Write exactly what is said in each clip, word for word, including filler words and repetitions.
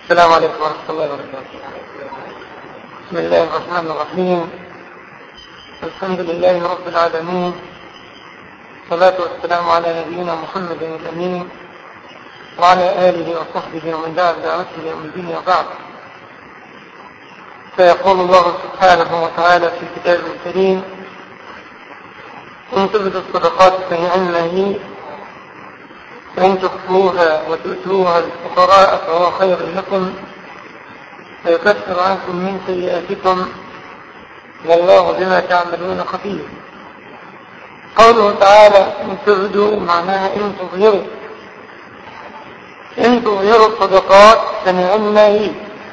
السلام عليكم ورحمة الله وبركاته. بسم الله الرحمن الرحيم. الحمد لله رب العالمين، والصلاة والسلام على نبينا محمد الأمين وعلى آله وصحبه ومن دعا بدعوته يوم الدين وبعد. فيقول الله سبحانه وتعالى في كتابه الكريم: إن تبدوا الصدقات فنعما هي، وإن تخفوها وتؤتوها للفقراء فهو خير لكم ويكفر عنكم من سيئاتكم والله بما تعملون خبير. قوله تعالى إن تبدوا معناها إن تظهروا، إن تظهروا الصدقات فنعما هي.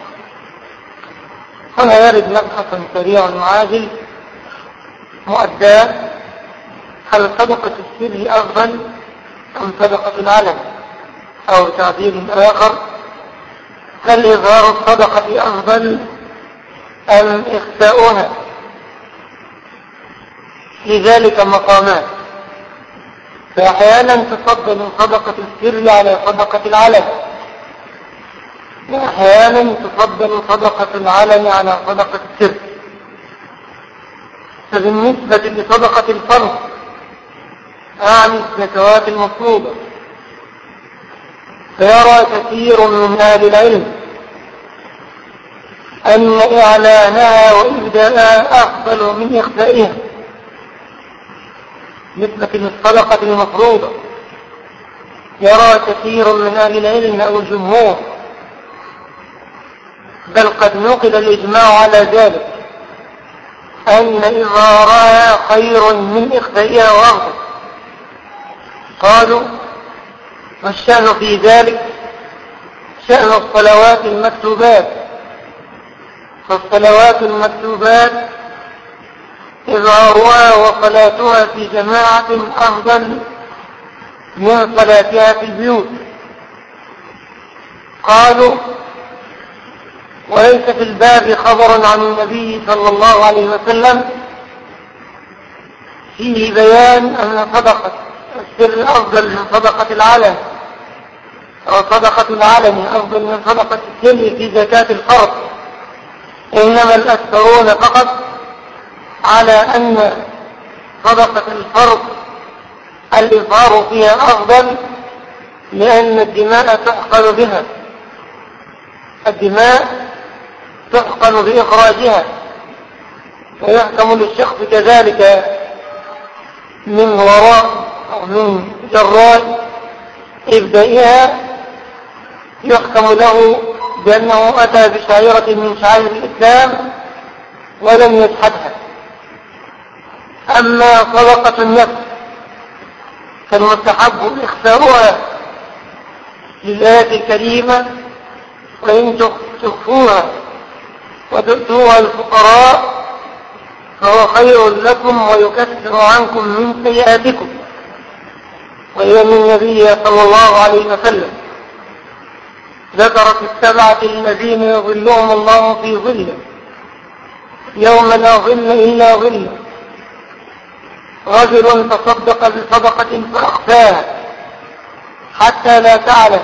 هنا يرد مبحث سريع عاجل مؤداه: هل صدقة السر أفضل أم صدقة العلن؟ أو تعبير آخر: هل إظهار الصدقة أفضل أم إخفاؤها؟ لذلك مقامات، فأحيانا تفضل صدقة السر على صدقة العلن، وأحيانا تفضل صدقة العلن على صدقة السر. فبالنسبة لصدقة الفرض أعني الزكوات المفروضة، فيرى كثير من أهل العلم أن إعلانها وإبداءها أفضل من إخفائها، مثل في الصدقة المفروضة. يرى كثير من أهل العلم أو الجمهور، بل قد نقل الإجماع على ذلك، أن إظهارها خير من إخفائها وأفضل. قالوا: والشأن في ذلك شأن الصلوات المكتوبات، فالصلوات المكتوبات إظهارها وصلاتها في جماعة أفضل من صلاتها في البيوت. قالوا: وليس في الباب خبر عن النبي صلى الله عليه وسلم فيه بيان أن صدقة السر أفضل من صدقة العلن، أو صدقة العلن أفضل من صدقة السر في زكاة الفرض، إنما الأكثرون فقط على أن صدقة الفرض الإظهار فيها أفضل، لأن الدماء تحقن بها، الدماء تحقن بإخراجها، ويحكم للشخص كذلك من وراء أو من جراء إبدائها، يحكم له بأنه أتى بشعيرة من شعائر الإسلام ولم يجحدها. أما صدقة النفس فالمستحب إخفاؤها للآية الكريمة: وإن تخفوها وتؤتوها الفقراء فهو خير لكم ويكفر عنكم من سيئاتكم. وإن النبي صلى الله عليه وسلم ذكر في السبعة الذين يظلهم الله في ظله يوم لا ظل إلا ظله: رجل تصدق بصدقة فأخفاها حتى لا تعلم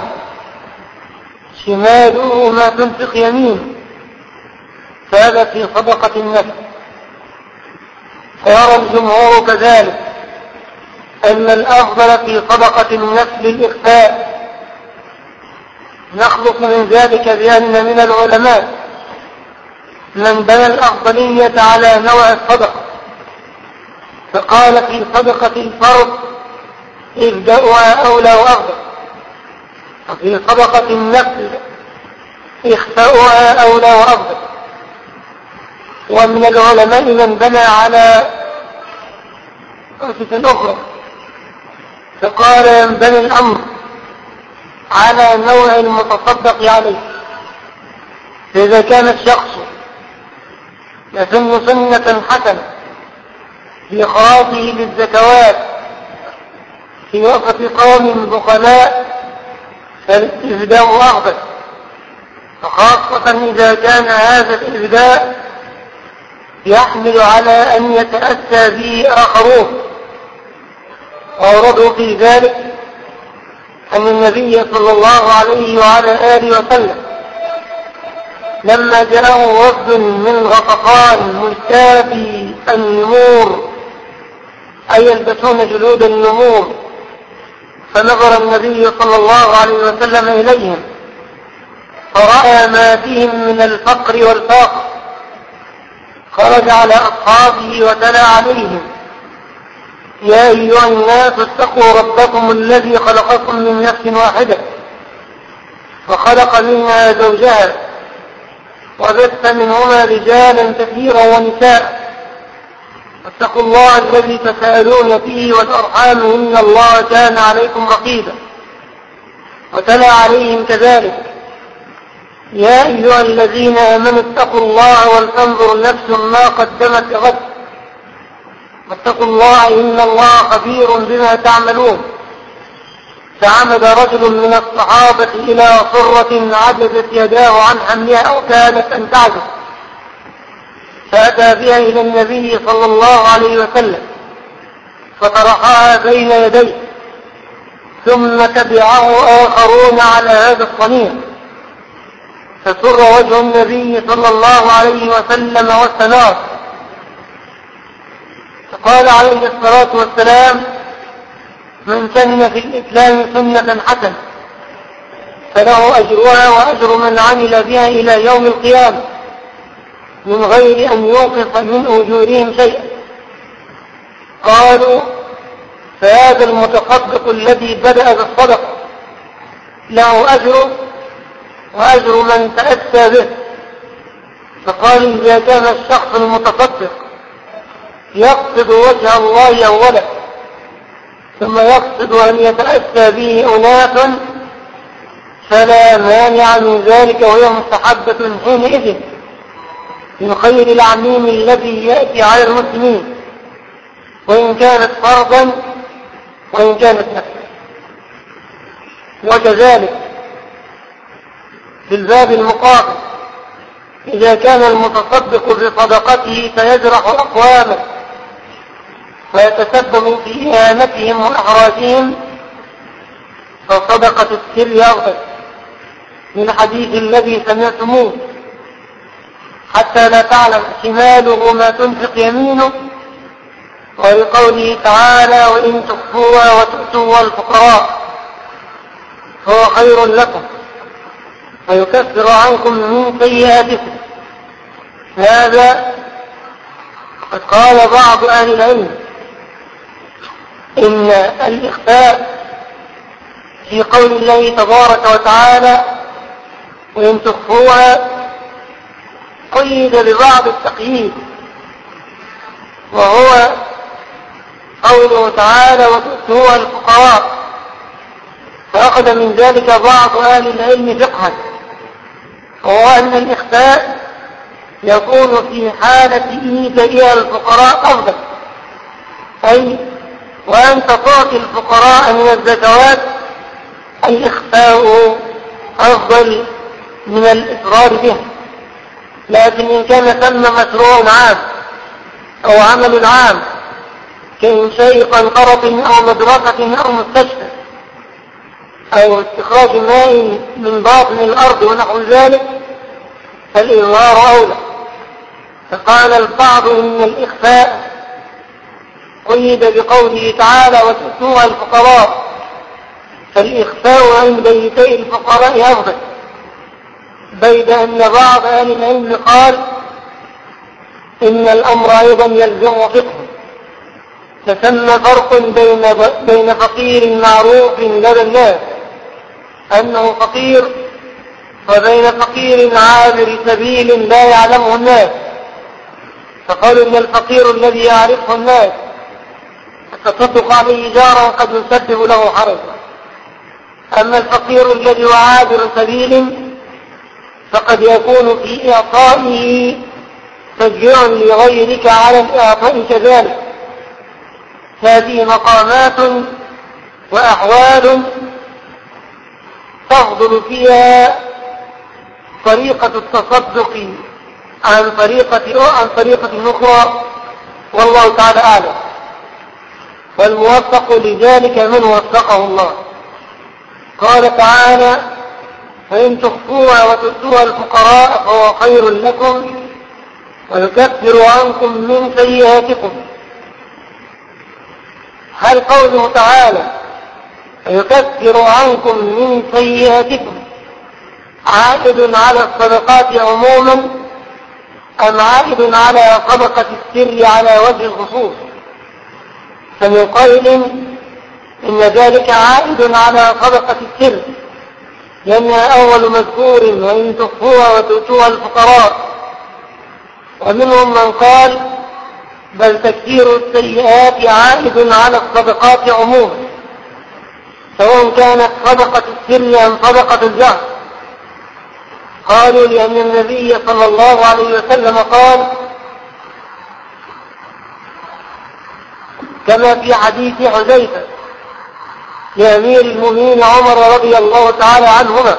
شماله ما تنفق يمينه، فهذا في صدقة النفس. فيرى الجمهور كذلك أن الأفضل في صدقة النفس الإخفاء. نخلص من ذلك بأن من العلماء من بنى الأفضلية على نوع الصدقة، فقال في صدقة الفرض إبداؤها أولى وأفضل، وفي صدقة النفل إخفاؤها أولى وأفضل. ومن العلماء من بنى على أسس أخرى، فقال ينبني الأمر على نوع المتصدق عليه. فإذا كان الشخص يسن سنة حسنة في إخراجه للزكوات في وسط قوم بخلاء فالإبداء أفضل، فخاصة إذا كان هذا الإبداء يحمل على أن يتأسى به آخرون. وأوردوا في ذلك أن النبي صلى الله عليه وعلى آله وسلم لما جاءه وفد من غطفان ملتابي النمور أي يلبسون جلود النمور، فنظر النبي صلى الله عليه وسلم إليهم فرأى ما فيهم من الفقر والفاقة، خرج على أصحابه وتلا عليهم: يا أيها الناس اتقوا ربكم الذي خلقكم من نفس واحدة وخلق منها زوجها وبث منهما رجالا كثيرا ونساء، واتقوا الله الذي تساءلون به والأرحام إن الله كان عليكم رقيبا. وتلا عليهم كذلك: يا أيها الذين آمنوا اتقوا الله ولتنظر نفس ما قدمت لغد واتقوا الله إن الله خبير بما تعملون. فعمد رجل من الصحابة إلى صرة عجزت يداه عن حملها أو كانت أن تعجز، فأتى بها إلى النبي صلى الله عليه وسلم فطرحها بين يديه، ثم تبعه آخرون على هذا الصنيع، فسر وجه النبي صلى الله عليه وسلم واستنار، فقال عليه الصلاة والسلام: من سن في الإسلام سنة حسنة فله أجرها وأجر من عمل بها إلى يوم القيامة من غير أن يوقف من أجورهم شيئا. قالوا: فهذا المتصدق الذي بدأ بالصدقة له أجر وأجر من تأتى به. فقال: إذا كان الشخص المتصدق يقصد وجه الله أولا ثم يقصد أن يتأتى به أناس فلا مانع من ذلك، وهي مستحبة حينئذ من خير العميم الذي يأتي على المسلمين، وإن كانت فرضا وإن كانت نفسا. وكذلك في الباب المقابل: إذا كان المتصدق بصدقته فيجرح أقواما ويتسبب في إهانتهم وإحراجهم، فصدقة السر أفضل من حديث الذي سمعتموه: حتى لا تعلم شماله ما تنفق يمينه، ولقوله تعالى: وإن تخفوها وتؤتوها الفقراء فهو خير لكم ويكفر عنكم من سيئاتكم. هذا قد قال بعض أهل العلم إن الإخفاء في قول الله تبارك وتعالى وإن تخفوها قيد ببعض التقييد، وهو قوله تعالى وتؤتوها الفقراء، فأخذ من ذلك بعض أهل العلم فقها، وهو أن الإخفاء يكون في حالة إيتاء الفقراء أفضل، أي وأنت تعطي الفقراء من الزكوات الإخفاء أفضل من الإصرار به. لكن إن كان ثم مشروع عام أو عمل عام كإنشاء قنطرة أو مدرسة أو مستشفى أو استخراج ماء من باطن الأرض ونحو ذلك فالإظهار أولى. فقال البعض إن الإخفاء قيد بقوله تعالى وتؤتوها الفقراء، فالإخفاء عند إيتاء الفقراء أفضل، بيد أن بعض أهل العلم قال إن الأمر أيضا يلزم فقه، فثم فرق بين بين فقير معروف لدى الناس أنه فقير وبين فقير عابر سبيل لا يعلمه الناس. فقالوا إن الفقير الذي يعرفه الناس تصدق عليه جارا قد يسبب له حرجا، أما الفقير الذي هو عابر سبيل فقد يكون في إعطائه تشجيع لغيرك على الإعطاء كذلك. هذه مقامات وأحوال تفضل فيها طريقة التصدق عن طريقة عن طريقة أخرى، والله تعالى أعلم، والموفق لذلك من وفقه الله. قال تعالى فإن تخفوها وتؤتوها الفقراء فهو خير لكم ويكفر عنكم من سيئاتكم. هل قوله تعالى يكفر عنكم من سيئاتكم عائد على الصدقات عموما أم عائد على صدقة السر على وجه الخصوص؟ فمن قائل إن ذلك عائد على صدقة السر لأنها أول مذكور وإن تخفوها وتؤتوها الفقراء، ومنهم من قال بل تكفير السيئات عائد على الصدقات عموما سواء كانت صدقة السر أم صدقة الجهر. قالوا لأن النبي صلى الله عليه وسلم قال كما في حديث حذيفة لأمير المؤمنين عمر رضي الله تعالى عنهما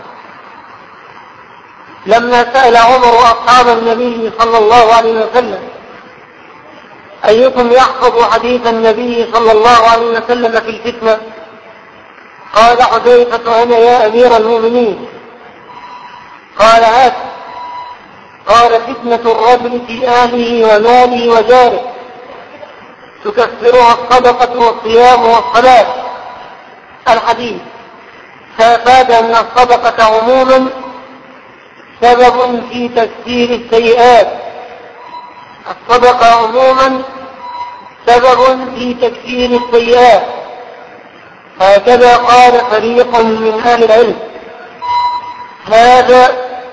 لما سأل عمر أصحاب النبي صلى الله عليه وسلم أيكم يحفظ حديث النبي صلى الله عليه وسلم في الفتنة؟ قال حذيفة أنا يا أمير المؤمنين. قال هات. قال فتنة الرجل في أهله وماله وجاره تكفرها الصدقة والصيام والصلاة. الحديث فأفاد أن الصدقة عموما سبب في تكفير السيئات. الصدقة عموما سبب في تكفير السيئات، هكذا قال فريق من أهل العلم. هذا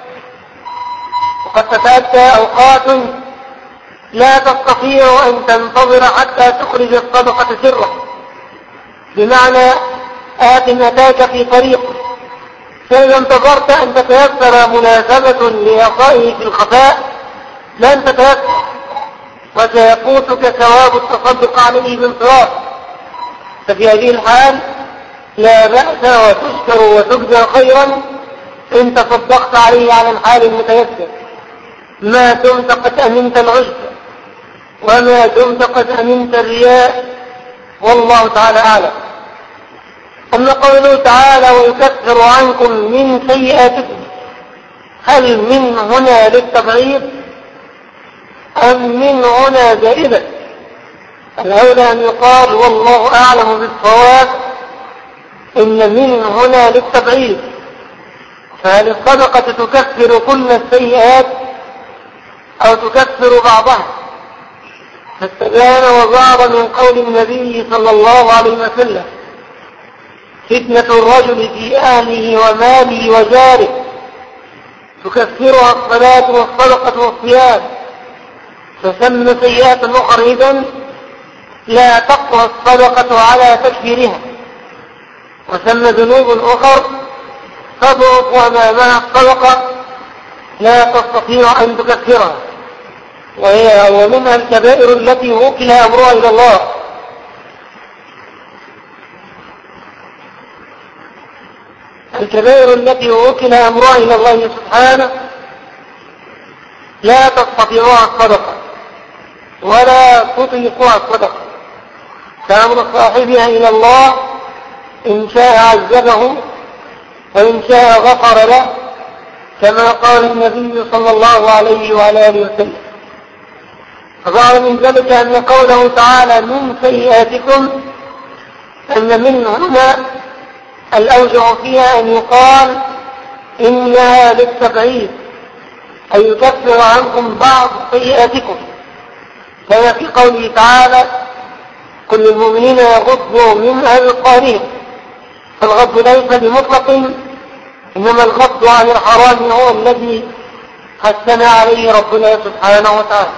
وقد تتأتى أوقات لا تستطيع أن تنتظر حتى تخرج الصدقة سرا، بمعنى آت أتاك في طريق فإذا انتظرت أن تتيسر مناسبة لإعطائه في الخفاء لن تتيسر وسيفوتك ثواب التصدق عليه بانصراف. ففي هذه الحال لا بأس وتشكر وتجزى خيرا إن تصدقت عليه على الحال المتيسر ما دمت قد أمنت العجب وما دمت قد أمنت الرياء، والله تعالى أعلم. أما قوله تعالى ويكفر عنكم من سيئاتكم، هل من هنا للتبعيض أم من هنا زائدة؟ الأولى أن يقال والله أعلم بالصواب إن من هنا للتبعيض، فهل الصدقة تكفر كل السيئات أو تكفر بعضها؟ فاستبان وظهر من قول النبي صلى الله عليه وسلم فتنة الرجل في أهله وماله وجاره تكفرها الصلاة والصدقة والصيام، فسمى سيئات أخرى إذن لا تقوى الصدقة على تكفيرها، وسمى ذنوب أخرى تضعف أمامها الصدقة لا تستطيع أن تكفرها، وهي ومنها الكبائر التي وكل أمرها إلى الله. الكبائر التي وكل أمرها إلى الله سبحانه لا تستطيعها الصدقة ولا تطيقها الصدقة، فأمر صاحبها إلى الله إن شاء عذبه وإن شاء غفر له، كما قال النبي صلى الله عليه وعلى آله وسلم. فظهر من ذلك أن قوله تعالى من سيئاتكم أن من هنا الأوجع فيها أن يقال إنها للتبعيد أي يكفر عنكم بعض سيئاتكم، كما في قوله تعالى كل المؤمنين يغضوا من أبصارهم، فالغض ليس بمطلق إنما الغض عن الحرام هو الذي حثنا عليه ربنا سبحانه وتعالى.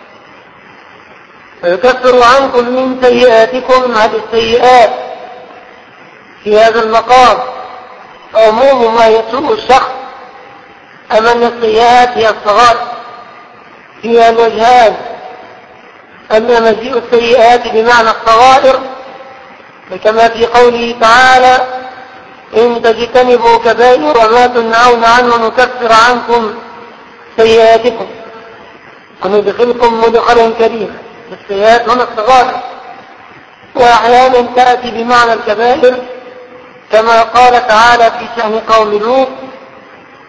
فيكفر عنكم من سيئاتكم هذه السيئات في هذا المقام عموم ما يسوء الشخص، أما أن السيئات هي الصغائر فيها الوجهان، أما مجيء السيئات بمعنى الصغائر كما في قوله تعالى إن تجتنبوا كبائر ما تنهون عنه نكفر عنكم سيئاتكم وندخلكم مدخلا كريما. السيئات هنا الصغائر، وأحيانا تأتي بمعنى الكبائر كما قال تعالى في شأن قوم لوط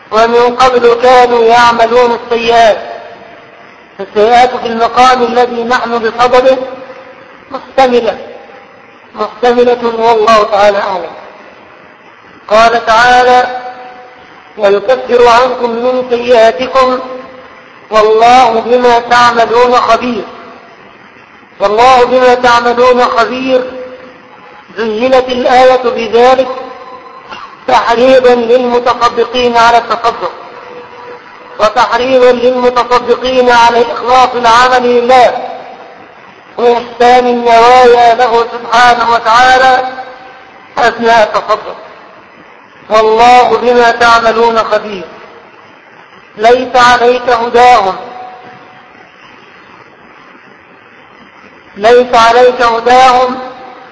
ومن قبل كانوا يعملون السيئات. السيئات في المقام الذي نحن بصدده محتملة محتملة والله تعالى أعلم. قال تعالى: ويكفر عنكم من سيئاتكم والله بما تعملون خبير. والله بما تعملون خبير زينت الآية بذلك تحريضا للمتصدقين على التصدق، وتحريضا للمتصدقين على إخلاص العمل لله وإحسان النوايا له سبحانه وتعالى أثناء التصدق. والله بما تعملون خبير. ليس عليك هداهم ليس عليك هداهم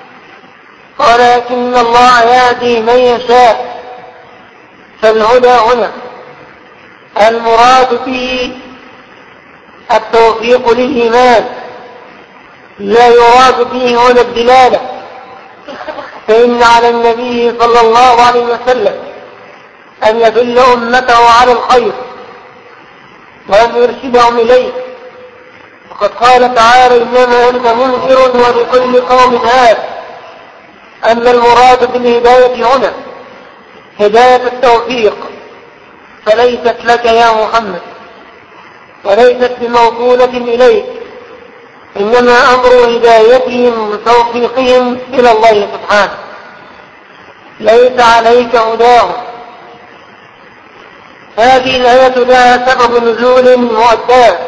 ولكن الله يهدي من يشاء. فالهدى هنا المراد به التوفيق للإيمان، لا يراد به هنا الدلالة، فإن على النبي صلى الله عليه وسلم أن يدل أمته على الخير وأن يرشدهم إليه. وقد قال تعالى: إنما أنت منذر ولكل قوم هاد. أن المراد بالهداية هنا هداية التوفيق، فليست لك يا محمد وليست بموصولة إليك، إنما أمر هدايتهم وتوفيقهم إلى الله سبحانه. ليس عليك هداهم. هذه الآية لها سبب نزول مؤداه،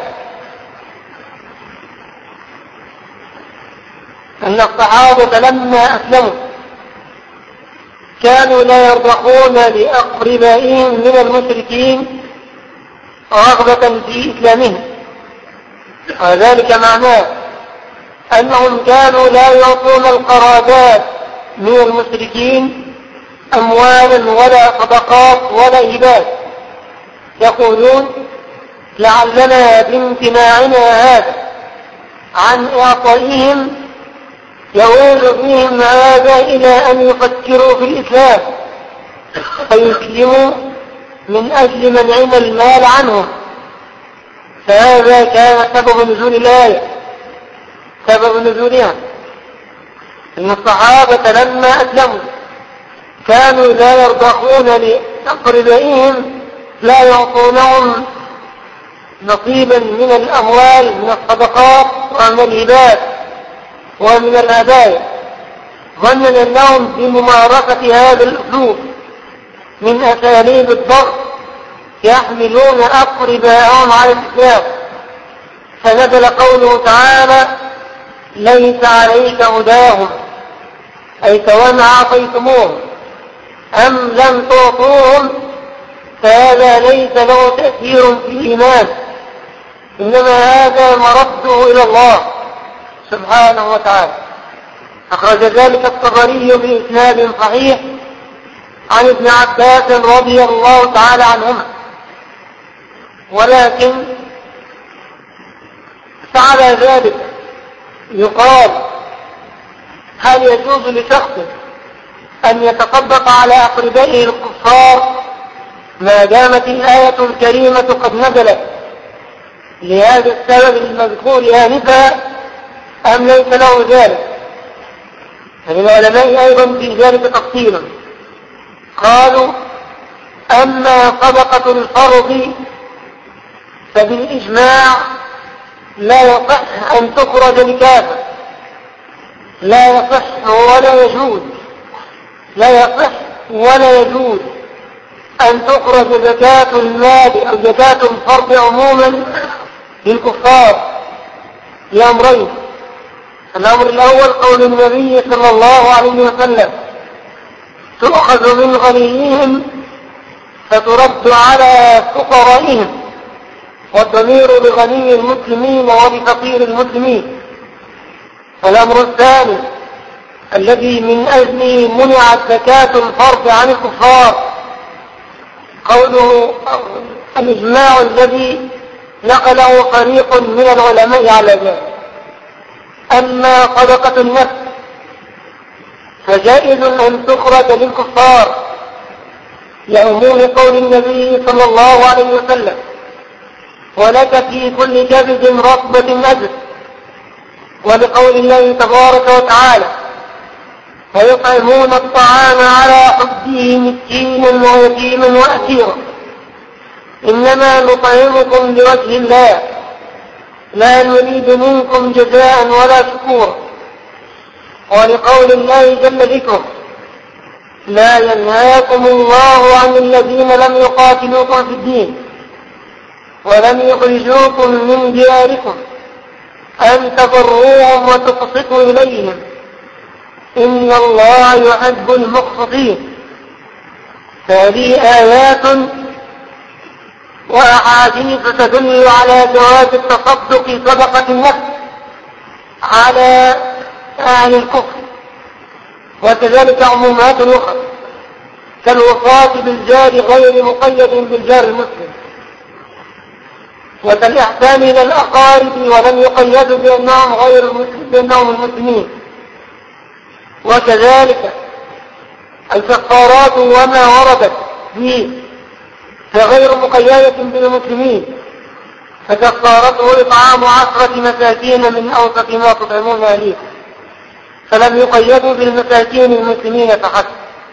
أن الصحابة لما أسلموا كانوا لا يرضخون لأقربائهم من المشركين رغبة في إسلامهم، وذلك معناه أنهم كانوا لا يعطون القرابات من المشركين أموالا ولا صدقات ولا هبات، يقولون: لعلنا بامتناعنا هذا عن إعطائهم يؤول بهم هذا إلى أن يفكروا في الإسلام فيسلموا من أجل منعنا المال عنهم. فهذا كان سبب نزول الآية، سبب نزولها إن الصحابة لما أسلموا كانوا لا يرضخون لأقربائهم، لا يعطونهم نصيبا من الأموال من الصدقات ومن الهبات ومن الهدايا، ظنا أنهم بممارسة هذا الأسلوب من أساليب الضغط يحملون أقرباءهم على الإسلام. فنزل قوله تعالى: ليس عليك هداهم، أي سواء أعطيتموهم أم لم تعطوهم فهذا ليس له تأثير في الإيمان، إنما هذا مرده إلى الله سبحانه وتعالى. أخرج ذلك الطبري بإسناد صحيح عن ابن عباس رضي الله تعالى عنهما. ولكن فعلى ذلك يقال: هل يجوز لشخص أن يتصدق على أقربائه الكفار ما دامت الآية الكريمة قد نزلت لهذا السبب المذكور آنفا أم ليس له ذلك؟ فللعلماء أيضا في ذلك تفصيلا. قالوا: أما صدقة الفرض فبالإجماع لا يصح أن تخرج لكافر، لا يصح ولا يجوز لا يصح ولا يجوز أن تخرج زكاة المال أو زكاة الفرض عموما للكفار لأمرين: الأمر الأول قول النبي صلى الله عليه وسلم: تؤخذ من غنيهم فترد على فقرائهم، والضمير لغني المسلمين ولفقير المسلمين. الأمر الثاني الذي من أجله منعت زكاة الفرض عن الكفار قوله الإجماع الذي نقله فريق من العلماء على ذلك. أما صدقة النفس فجائز أن تخرج للكفار لعموم قول النبي صلى الله عليه وسلم ولك في كل كبد رطبة أجر، ولقول الله تبارك وتعالى ويطعمون الطعام على حبه مسكينا ويتيما وأسيرا إنما نطعمكم لوجه الله لا نريد منكم جزاء ولا شكورا. ولقول الله جل ذكره لا ينهاكم الله عن الذين لم يقاتلوكم في الدين ولم يخرجوكم من دياركم أن تبروهم وتقسطوا إليهم إن الله يحب المقسطين. هذه آيات وأحاديث تدل على جواز التصدق صدقة النفس على أهل الكفر، وكذلك عمومات أخرى كالوصاة بالجار غير مقيد بالجار المسلم، وكالإحسان إلى الأقارب ولم يقيدوا بأنهم غير المسلم بأنهم المسلمين، وكذلك الكفارات وما وردت فيه فغير مقيدة بالمسلمين، فكفارته إطعام عشرة مساكين من أوسط ما تطعمون أهليكم، فلم يقيدوا بالمساكين المسلمين فحسب.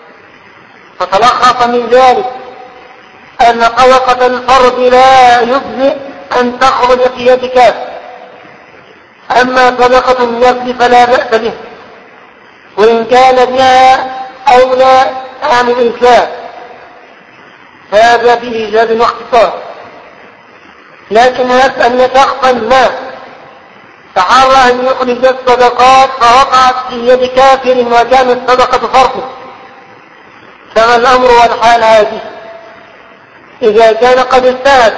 فتلخص من ذلك أن صدقة الفرض لا يجزئ أن تخرج في يد كافر، أما صدقة النفل فلا بأس به وإن كان بها أولى عن الإنسان، هذا بإيجاب واختصار. لكن هب أن شخصا ما فحاول أن يخرج الصدقات فوقعت في يد كافر وكانت صدقة فرض، كما الأمر والحال هذه إذا كان قد اجتهد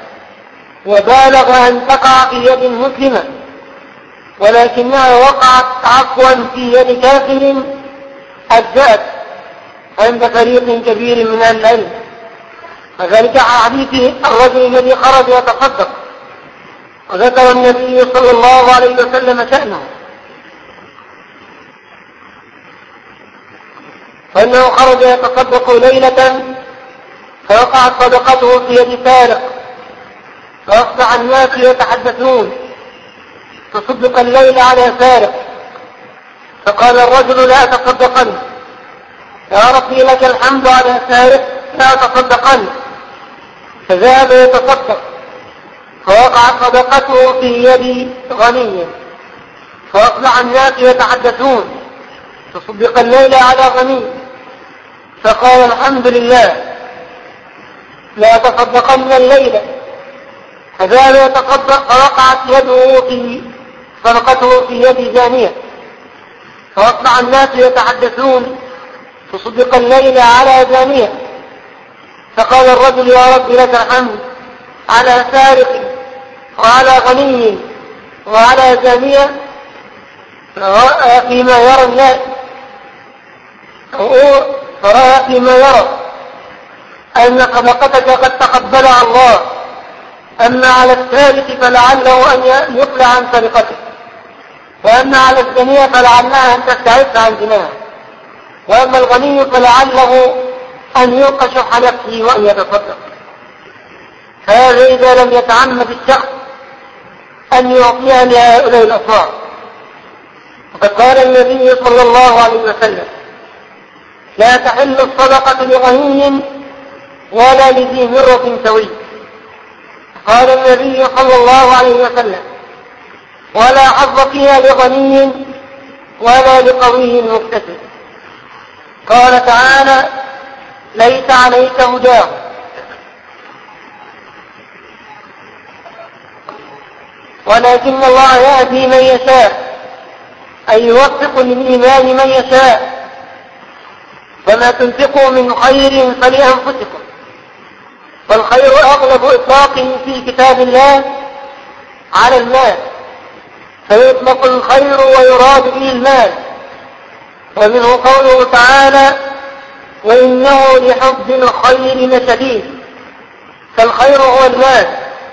وبالغ أن تقع في يد مسلمة ولكنها وقعت عفوا في يد كافر أجزأت عند فريق كبير من العلم، وذلك حديث الرجل الذي خرج يتصدق، وذكر النبي صلى الله عليه وسلم شأنه فإنه خرج يتصدق ليلة فوقعت صدقته في يد سارق، فأصبح الناس يتحدثون تصدق الليل على سارق، فقال الرجل لا تصدقن، يا ربي لك الحمد على سارق لا تصدقن، فذهب يتصدق فوقعت صدقته في يد غني، فأصبح الناس يتحدثون تصدق الليل على غني، فقال الحمد لله لا تصدقن الليلة، فذهب يتصدق فوقعت يده في صدقته في يد زانية، فأصبح الناس يتحدثون تصدق الليل على زانية، فقال الرجل يا رب لك الحمد على سارق وعلى غني وعلى زانية، فرأى فيما يرى الناس فرأى فيما يرى أن صدقتك قد تقبلها الله، أما على الثالث فلعله أن يقلع عن سرقته، وأما على الزانية فلعلها أن تستعف عن زناها، وأما الغني فلعله أن يلقى شح نفسه وأن يتصدق. هذا إذا لم يتعمد الشخص أن يعطيها لهؤلاء الأصناف. وقد قال النبي صلى الله عليه وسلم لا تحل الصدقة لغني ولا لذي مرة سوي. قال النبي صلى الله عليه وسلم ولا حظ فيها لغني ولا لقوي مكتسب. قال تعالى ليس عليك هداهم ولكن الله يهدي من يشاء، أي يوفق للإيمان من يشاء. وما تنفقوا من خير فلأنفسكم، فالخير أغلب إطلاقه في كتاب الله على المال، فيطلق الخير ويراد به المال، ومنه قوله تعالى وإنه لحب الخير لشديد، فالخير هو المال.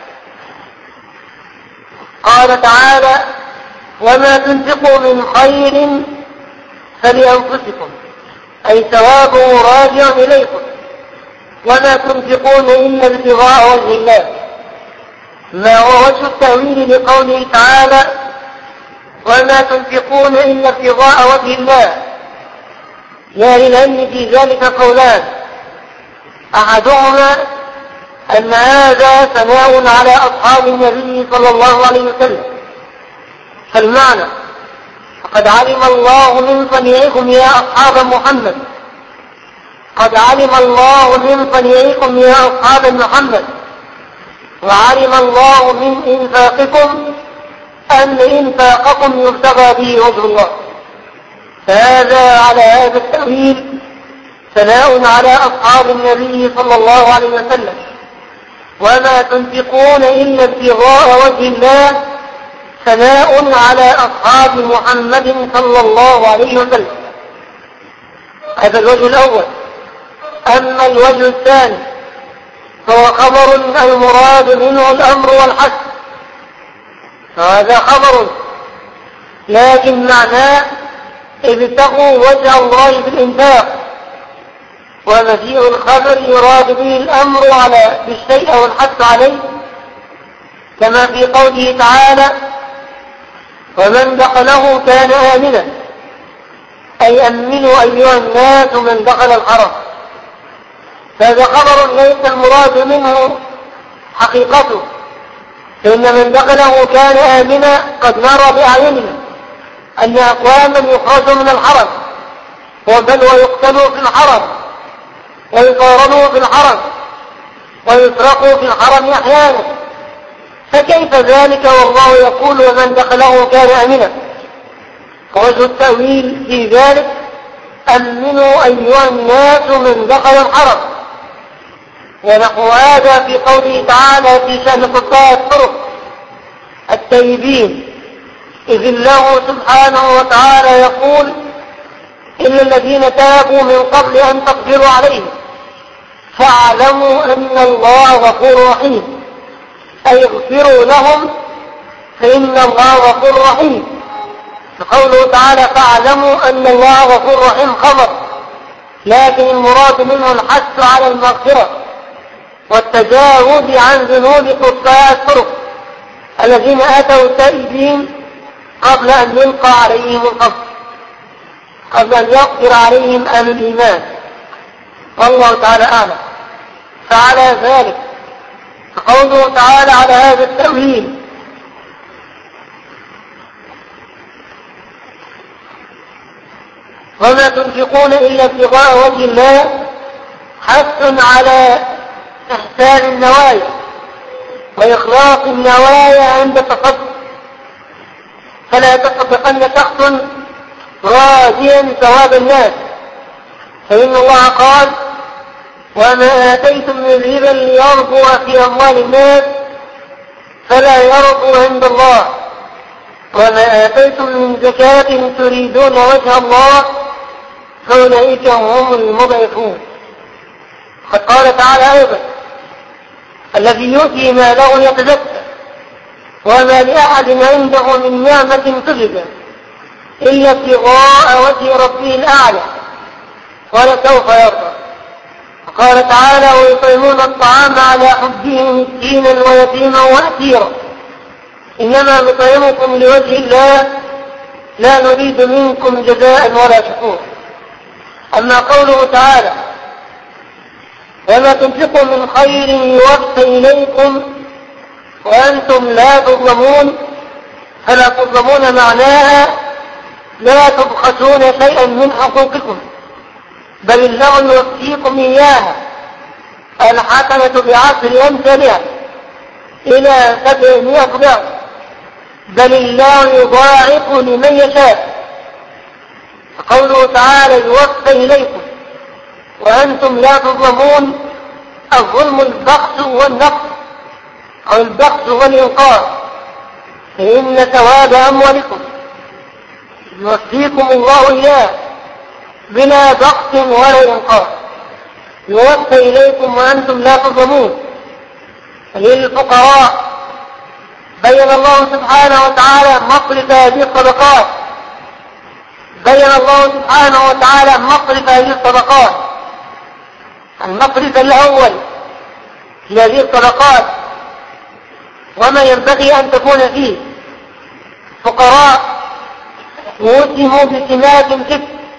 قال تعالى وما تنفقوا من خير فلأنفسكم، أي ثوابه راجع إليكم، وما تنفقون إلا ابتغاء وجه الله. ما هو وجه التأويل لقوله تعالى وما تنفقون إلا ابتغاء وجه الله؟ يا للعلم في ذلك قولان، أحدهما أن هذا ثناء على أصحاب النبي صلى الله عليه وسلم، فالمعنى قد علم الله من صنيعكم يا أصحاب محمد، قد علم الله من صنيعكم يا أصحاب محمد، وعلم الله من إنفاقكم أن إنفاقكم يبتغى به وجه الله. فهذا على هذا التأويل ثناء على أصحاب النبي صلى الله عليه وسلم. وما تنفقون إلا ابتغاء وجه الله ثناء على أصحاب محمد صلى الله عليه وسلم. هذا الوجه الأول. أما الوجه الثاني فهو خبر المراد منه الأمر والحث، فهذا خبر لكن معناه ابتغوا وجه الله بالإنفاق، ومجيء الخبر يراد به الأمر على بالشيء والحث عليه، كما في قوله تعالى ومن دخله كان آمنا، أي أمنوا أيها الناس من دخل الحرم. فهذا خبر ليس المراد منه حقيقته، فإن من دخله كان آمنا قد نرى بأعيننا أن أقواما يخرجوا من الحرم وبل ويقتلوا في الحرم ويقارنوا في الحرم ويسرقوا في الحرم أحيانا، فكيف ذلك والله يقول ومن دخله كان آمنا؟ وجه التأويل في ذلك أمنوا أيها الناس من دخل الحرم، ونحو هذا في قوله تعالى في شأن قطاع الطرق التائبين، إذ الله سبحانه وتعالى يقول إلا الذين تابوا من قبل أن تقدروا عليهم فاعلموا أن الله غفور رحيم، أي اغفروا لهم فإن الله غفور رحيم. فقوله تعالى فاعلموا أن الله غفور رحيم خبر، لكن المراد منه الحث على المغفرة والتجاوز عن ذنوب قطاع الطرق الذين أتوا تائبين قبل أن يلقى عليهم القصد، قبل أن يقدر عليهم أهل الإيمان، والله تعالى أعلم. فعلى ذلك فقوله تعالى على هذا التأويل وما تنفقون إلا ابتغاء وجه الله حث على إحسان النوايا وإخلاص النوايا عند التصدق، فلا تصدقن شخص راجيا ثواب الناس، فإن الله قال وما آتيتم من ربا ليربو في أموال الناس فلا يربو عند الله، وما آتيتم من زكاة تريدون وجه الله فأولئك هم المضعفون. قد قال تعالى أيضا الذي يؤتي ماله يتزكى وما لأحد عنده من نعمة تجزى إلا ابتغاء وجه ربه الأعلى ولسوف يرضى. وقال تعالى ويطعمون الطعام على حبه مسكينا ويتيما وأسيرا إنما نطعمكم لوجه الله لا نريد منكم جزاء ولا شكور. أما قوله تعالى وما تنفقوا من خير يوفى إليكم وأنتم لا تظلمون، فلا تظلمون معناها لا تبخسون شيئا من حقوقكم، بل الله يوفيكم إياها الحسنة بعشر أمثالها إلى سبعمائة ضعف، بل الله يضاعف لمن يشاء. فقوله تعالى يوفى إليكم وأنتم لا تظلمون، الظلم البخس والنقص أو البخس والإنقاذ، فإن ثواب أموالكم يوفيكم الله إياه بلا بخس ولا إنقاذ. يوفى إليكم وأنتم لا تظلمون للفقراء. بين الله سبحانه وتعالى مصرف هذه الصدقات، بين الله سبحانه وتعالى مصرف هذه الصدقات المصرف الأول في هذه الطبقات وما ينبغي أن تكون فيه. فقراء ووسموا بسمات ست،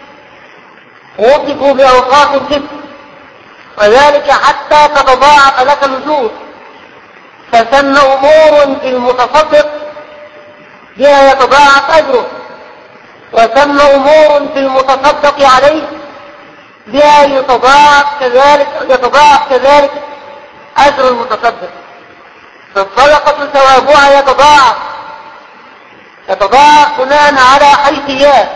ووصفوا بأوصاف ست، وذلك حتى تتضاعف لك النجوم. فثم أمور في المتصدق بها يتضاعف أجره، وثم أمور في المتصدق عليه بها يتضاعف كذلك يتضاعف كذلك أجر المتصدق. فالصدقة ثوابها يتضاعف يتضاعف بناء على حيثيات.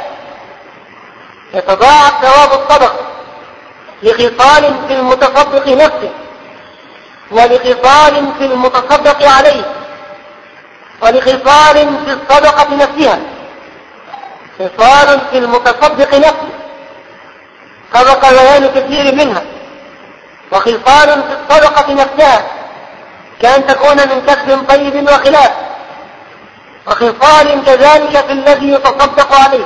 يتضاعف ثواب الصدقة لخصال في المتصدق نفسه، ولخصال في المتصدق عليه، ولخصال في الصدقة نفسها. خصال في المتصدق نفسه سبق بيان كثير منها، وخصال في الصدقة نفسها كأن تكون من كسب طيب وخلاف، وخصال كذلك في الذي يتصدق عليه.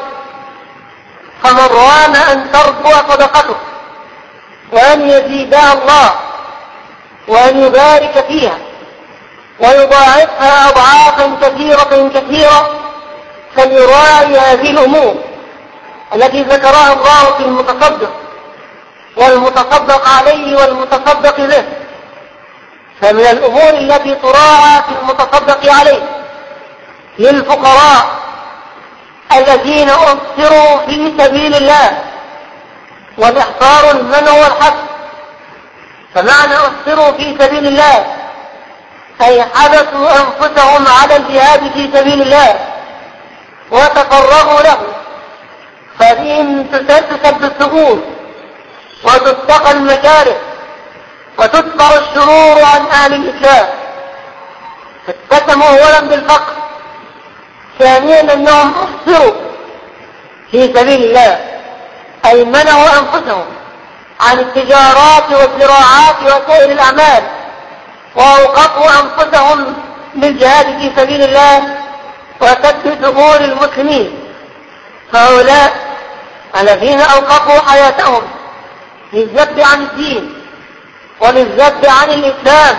فمن رام أن تربو صدقته وأن يزيدها الله وأن يبارك فيها ويضاعفها أضعافا كثيرة كثيرة فليراعي هذه الأمور التي ذكرها الله في المتصدق والمتصدق عليه والمتصدق له. فمن الأمور التي تراعى في المتصدق عليه للفقراء الذين أبصروا في سبيل الله، والإحصار المنع والحبس. فمعنى أبصروا في سبيل الله أي حبسوا أنفسهم على الجهاد في سبيل الله وتفرغوا له، فبهم تسد الثغور وتتقى المكاره وتدفع الشرور عن أهل الإسلام. فاتسموا أولا بالفقر، ثانيا أنهم أحصروا في سبيل الله أي منعوا أنفسهم عن التجارات والزراعات وسائر الأعمال، وأوقفوا أنفسهم للجهاد في سبيل الله وسد ثغور المسلمين. فهؤلاء الذين أوقفوا حياتهم للذب عن الدين وللذب عن الإسلام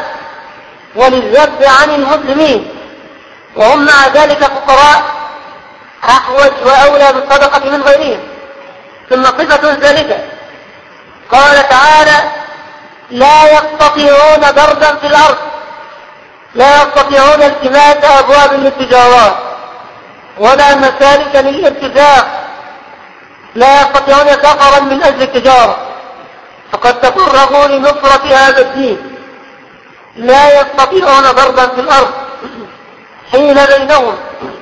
وللذب عن المسلمين، وهم مع ذلك فقراء، أحوج وأولى بالصدقة من غيرهم. ثم صفة ثالثة قال تعالى: لا يستطيعون ضربا في الأرض، لا يستطيعون التماس أبواب للتجارات ولا مسالك للارتزاق، لا يستطيعون سفرا من أجل التجارة، فقد تفرغوا لنصرة هذا الدين. لا يستطيعون ضربا في الأرض حين بينهم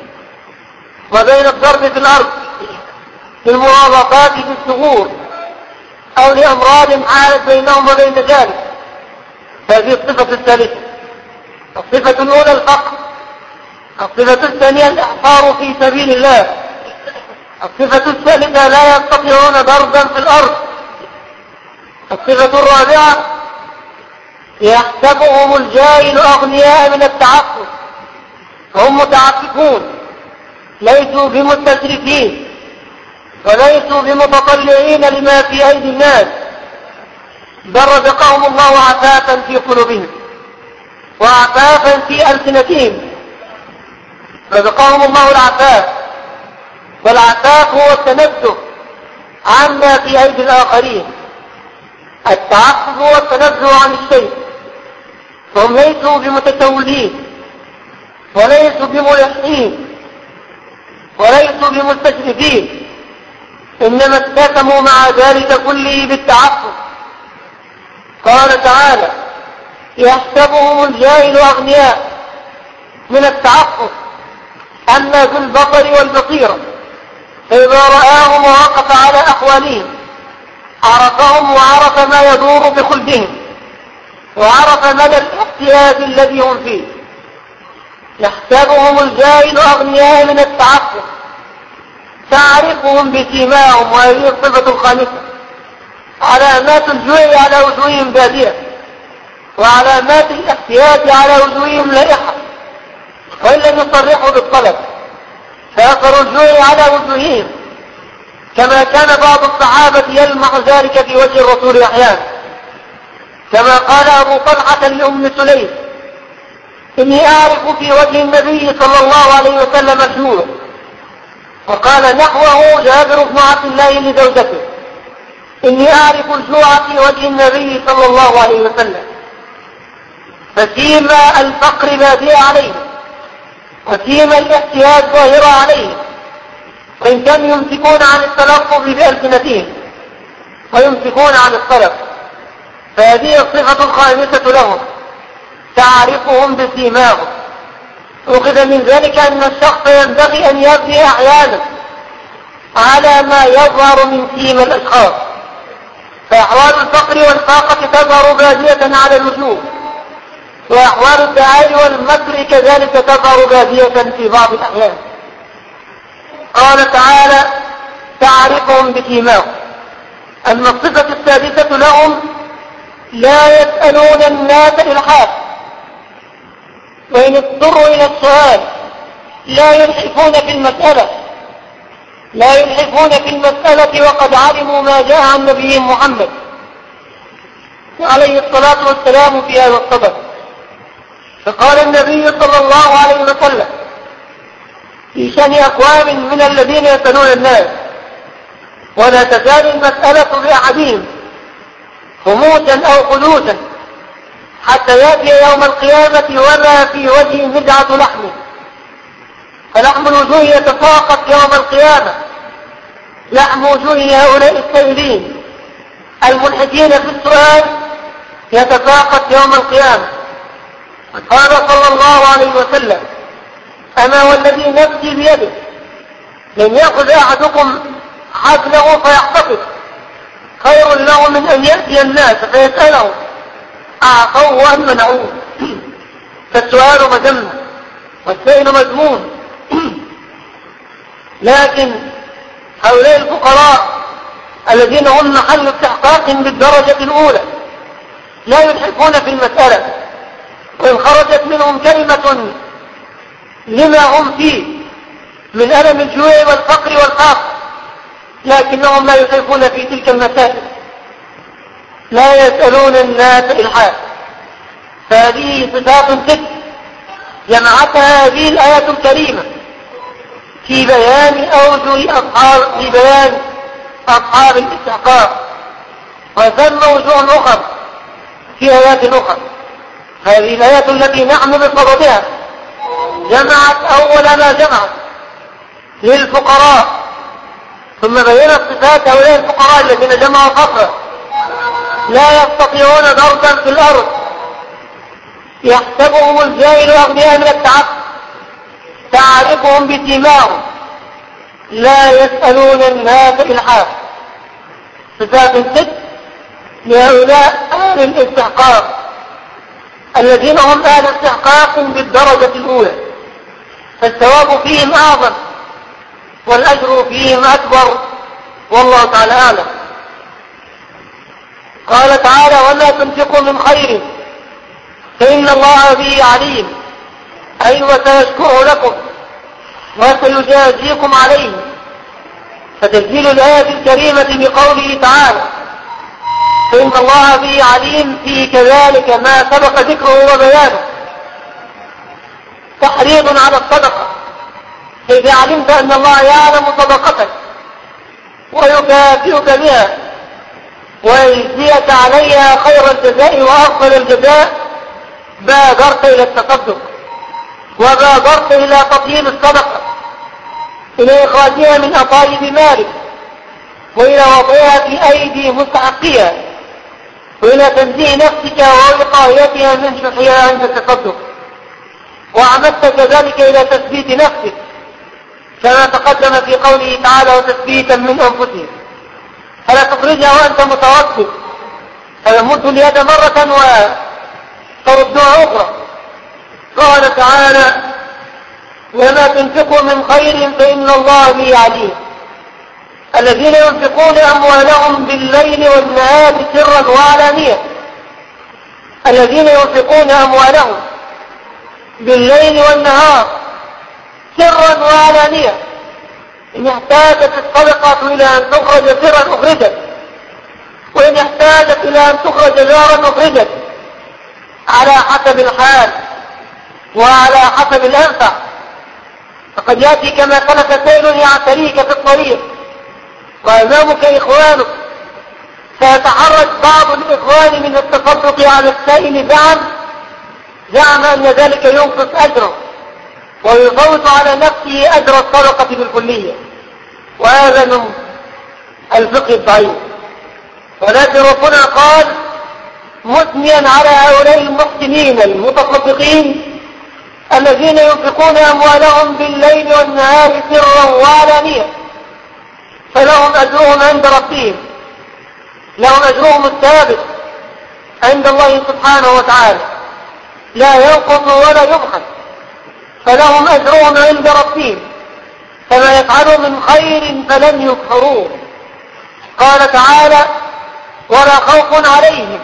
وبين الضرب في الأرض للمواظفات في الثغور أو لأمراض حالت بينهم وبين ذلك. هذه الصفة الثالثة. الصفة الأولى الفقر، الصفة الثانية الإحصار في سبيل الله، الصفة الثالثة لا يستطيعون ضربا في الأرض. الصفة الرابعة يحسبهم الجاهل أغنياء من التعفف، هم متعففون، ليسوا بمستشرفين وليسوا بمتطلعين لما في أيدي الناس، بل رزقهم الله عفافا في قلوبهم وعفافا في ألسنتهم. رزقهم الله العفاف، والعفاف هو التنزه عما في أيدي الآخرين. التعفف هو التنزه عن الشيء، فهم ليسوا بمتسولين وليسوا بملحين وليسوا بمستشرفين، إنما اتسموا مع ذلك كله بالتعفف. قال تعالى: يحسبهم الجاهل أغنياء من التعفف، أما ذو البصر والبصيرة فإذا رآهم ووقف على أحوالهم عرفهم وعرف ما يدور بخلدهم وعرف مدى الاحتياج الذي هم فيه. يحسبهم الجاهل أغنياء من التعفف، تعرفهم بسيماهم، وهذه الصفة الخامسة. علامات الجوع على وجوههم بادية، وعلامات الاحتياج على وجوههم لائحة، وإن لم يصرحوا بالطلب فأثر الجوع على وجوههم، كما كان بعض الصحابة يلمح ذلك في وجه الرسول أحيانا. كما قال أبو طلحة لأم سليم: إني أعرف في وجه النبي صلى الله عليه وسلم الجوع. وقال نحوه جابر بن عبد الله لزوجته: إني أعرف الجوع في وجه النبي صلى الله عليه وسلم. فسيما الفقر بادئ عليه، وسيما الاحتياج ظاهر عليه، وإن كانوا يمسكون عن التلفظ بألسنتهم ويمسكون عن الصلف، فهذه الصفة الخامسة لهم: تعرفهم بسيماهم. أخذ من ذلك أن الشخص ينبغي أن يبني أحيانا على ما يظهر من سيما الأشخاص، فأحوال الفقر والفاقة تظهر بادية على الوجوه، وأحوال الدعاء والمكر كذلك تظهر بادية في بعض الأحيان. قال تعالى: تعرفهم بسيماهم. أما الصفة السادسة لهم: لا يسألون الناس إلحاف، وإن اضطروا إلى السؤال لا يلحفون في المسألة لا يلحفون في المسألة وقد علموا ما جاء عن نبيهم محمد عليه الصلاة والسلام في هذا الصدد. فقال النبي صلى الله عليه وسلم في شأن أقوام من الذين يسألون الناس: ولا تزال المسألة بأحدهم خموسا أو خلوسا حتى يأتي يوم القيامة وما في وجه مدعة لحمه، فلحم الوجوه يتساقط يوم القيامة، لحم وجوه هؤلاء السائلين الملحدين في السؤال يتساقط يوم القيامة. قال صلى الله عليه وسلم: أما والذي نفسي بيده لن يأخذ أحدكم حبله فيحتفظ خير له من أن يأتي الناس فيسأله أعطوه أم منعوه. فالسؤال مذموم والسائل مذموم، لكن هؤلاء الفقراء الذين هم محل استحقاق بالدرجة الأولى لا يلحقون في المسألة، وإن خرجت منهم كلمة لما هم فيه من ألم الجوع والفقر والفاقة، لكنهم لا يلحقون في تلك المسائل، لا يسألون الناس إلحاف. فهذه صفات ست جمعتها هذه الآية الكريمة في بيان أوجه أصحاب في بيان أصحاب الاستحقاق، وثم وجوه أخر في آيات أخرى. هذه الآيات التي نحن بصددها جمعت أول ما جمعت للفقراء، ثم بينت صفات هؤلاء الفقراء الذين جمعوا فقرا لا يستطيعون ضربا في الأرض، يحسبهم الجاهل أغنياء من التعب، تعرفهم بسيماهم، لا يسألون الناس إلحاف. صفات ست لهؤلاء أهل الاستحقاق الذين هم أهل استحقاق بالدرجة الأولى، فالثواب فيهم أعظم والأجر فيهم أكبر، والله تعالى أعلم. قال تعالى: وما تنفقوا من خير فإن الله به عليم، أي وسيشكره لكم وسيجازيكم عليه. فتسجيل الآية الكريمة بقوله تعالى: فإن الله به عليم، في كذلك ما سبق ذكره وبيانه تحريض على الصدقة، إذا علمت أن الله يعلم صدقتك ويكافئك بها ويجزيك عليها خير الجزاء وأفضل الجزاء، بادرت إلى التصدق وبادرت إلى تطييب الصدقة، إلى إخراجها من أطايب مالك وإلى وضعها في أيدي مستحقيها وإلى تنزيه نفسك ووقايتها من شحها عند التصدق، وعمدت كذلك إلى تثبيت نفسك كما تقدم في قوله تعالى: وتثبيتا من أنفسهم. فلا تخرجها وأنت متوسط فيمد اليد مرة وتردها أخرى. قال تعالى: وما تنفقوا من خير فإن الله به عليم. الذين ينفقون أموالهم بالليل والنهار سرا وعلانية، الذين ينفقون أموالهم بالليل والنهار سرا وعلانية، إن احتاجت الصدقة إلى أن تخرج سرا أخرجت، وإن احتاجت إلى أن تخرج جارا أخرجت على حسب الحال وعلى حسب الأنفع. فقد يأتي كما سلك سيل يعتريك في الطريق وأمامك إخوانك، فيتحرج بعض الإخوان من التصدق على السائل زعم زعم أن ذلك ينقص أجره ويفوت على نفسه أجر الصدقة بالكلية، وهذا من الفقه الضعيف. ولكن ربنا قال مثنيا على هؤلاء المحسنين المتصدقين الذين ينفقون أموالهم بالليل والنهار سرا وعلانية فلهم أجرهم عند ربهم، لهم أجرهم الثابت عند الله سبحانه وتعالى لا ينقص ولا يبخس، فلهم أجرهم عند ربهم فما يفعلوا من خير فلن يكفروه. قال تعالى ولا خوف عليهم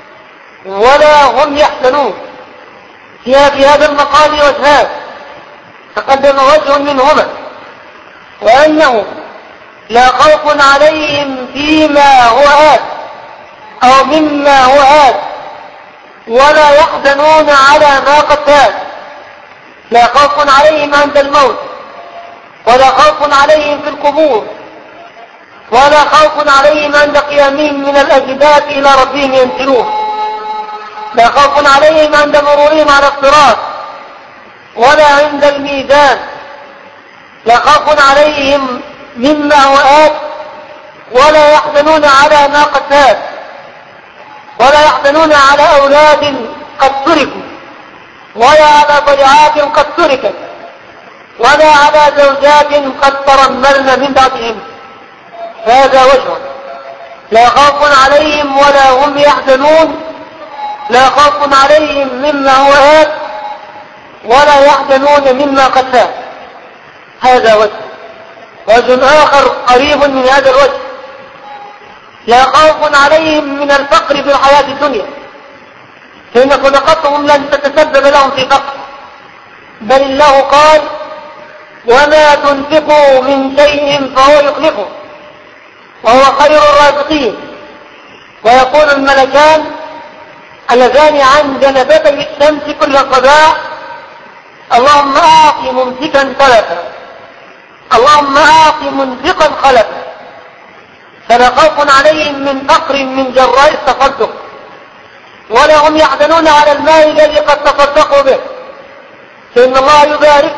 ولا هم يحزنون. في هذا المقام وجهان تقدم وجه منهما، وأنه لا خوف عليهم فيما هو آت أو مما هو آت ولا يحزنون على ما قد فات. لا خوف عليهم عند الموت ولا خوف عليهم في القبور ولا خوف عليهم عند قيامهم من الأجداث إلى ربهم ينزلون. لا خوف عليهم عند مرورهم على الصراط ولا عند الميزان. لا خوف عليهم مما هو آت ولا يحزنون على ما قد فات ولا يحزنون على أولاد قد تركوا ولا على ضيعات قد تركت ولا على زوجات قد ترملن من بعدهم. هذا وجه. لا خوف عليهم ولا هم يحزنون. لا خوف عليهم مما هو آت ولا يحزنون مما قد فات. هذا وجه. وجه آخر قريب من هذا الوجه. لا خوف عليهم من الفقر في الحياة الدنيا، فإن صدقتهم لن تتسبب لهم في فقر، بل الله قال وما تنفقوا من شيء فهو يخلفه وهو خير الرازقين. ويقول الملكان اللذان عن جنبتي الشمس كل صباح اللهم أعط ممسكا خلفا اللهم أعط منفقا خلفا. فلا خوف عليهم من فقر من جراء التصدق ولا هم يحزنون على المال الذي قد تصدقوا به، فإن الله يبارك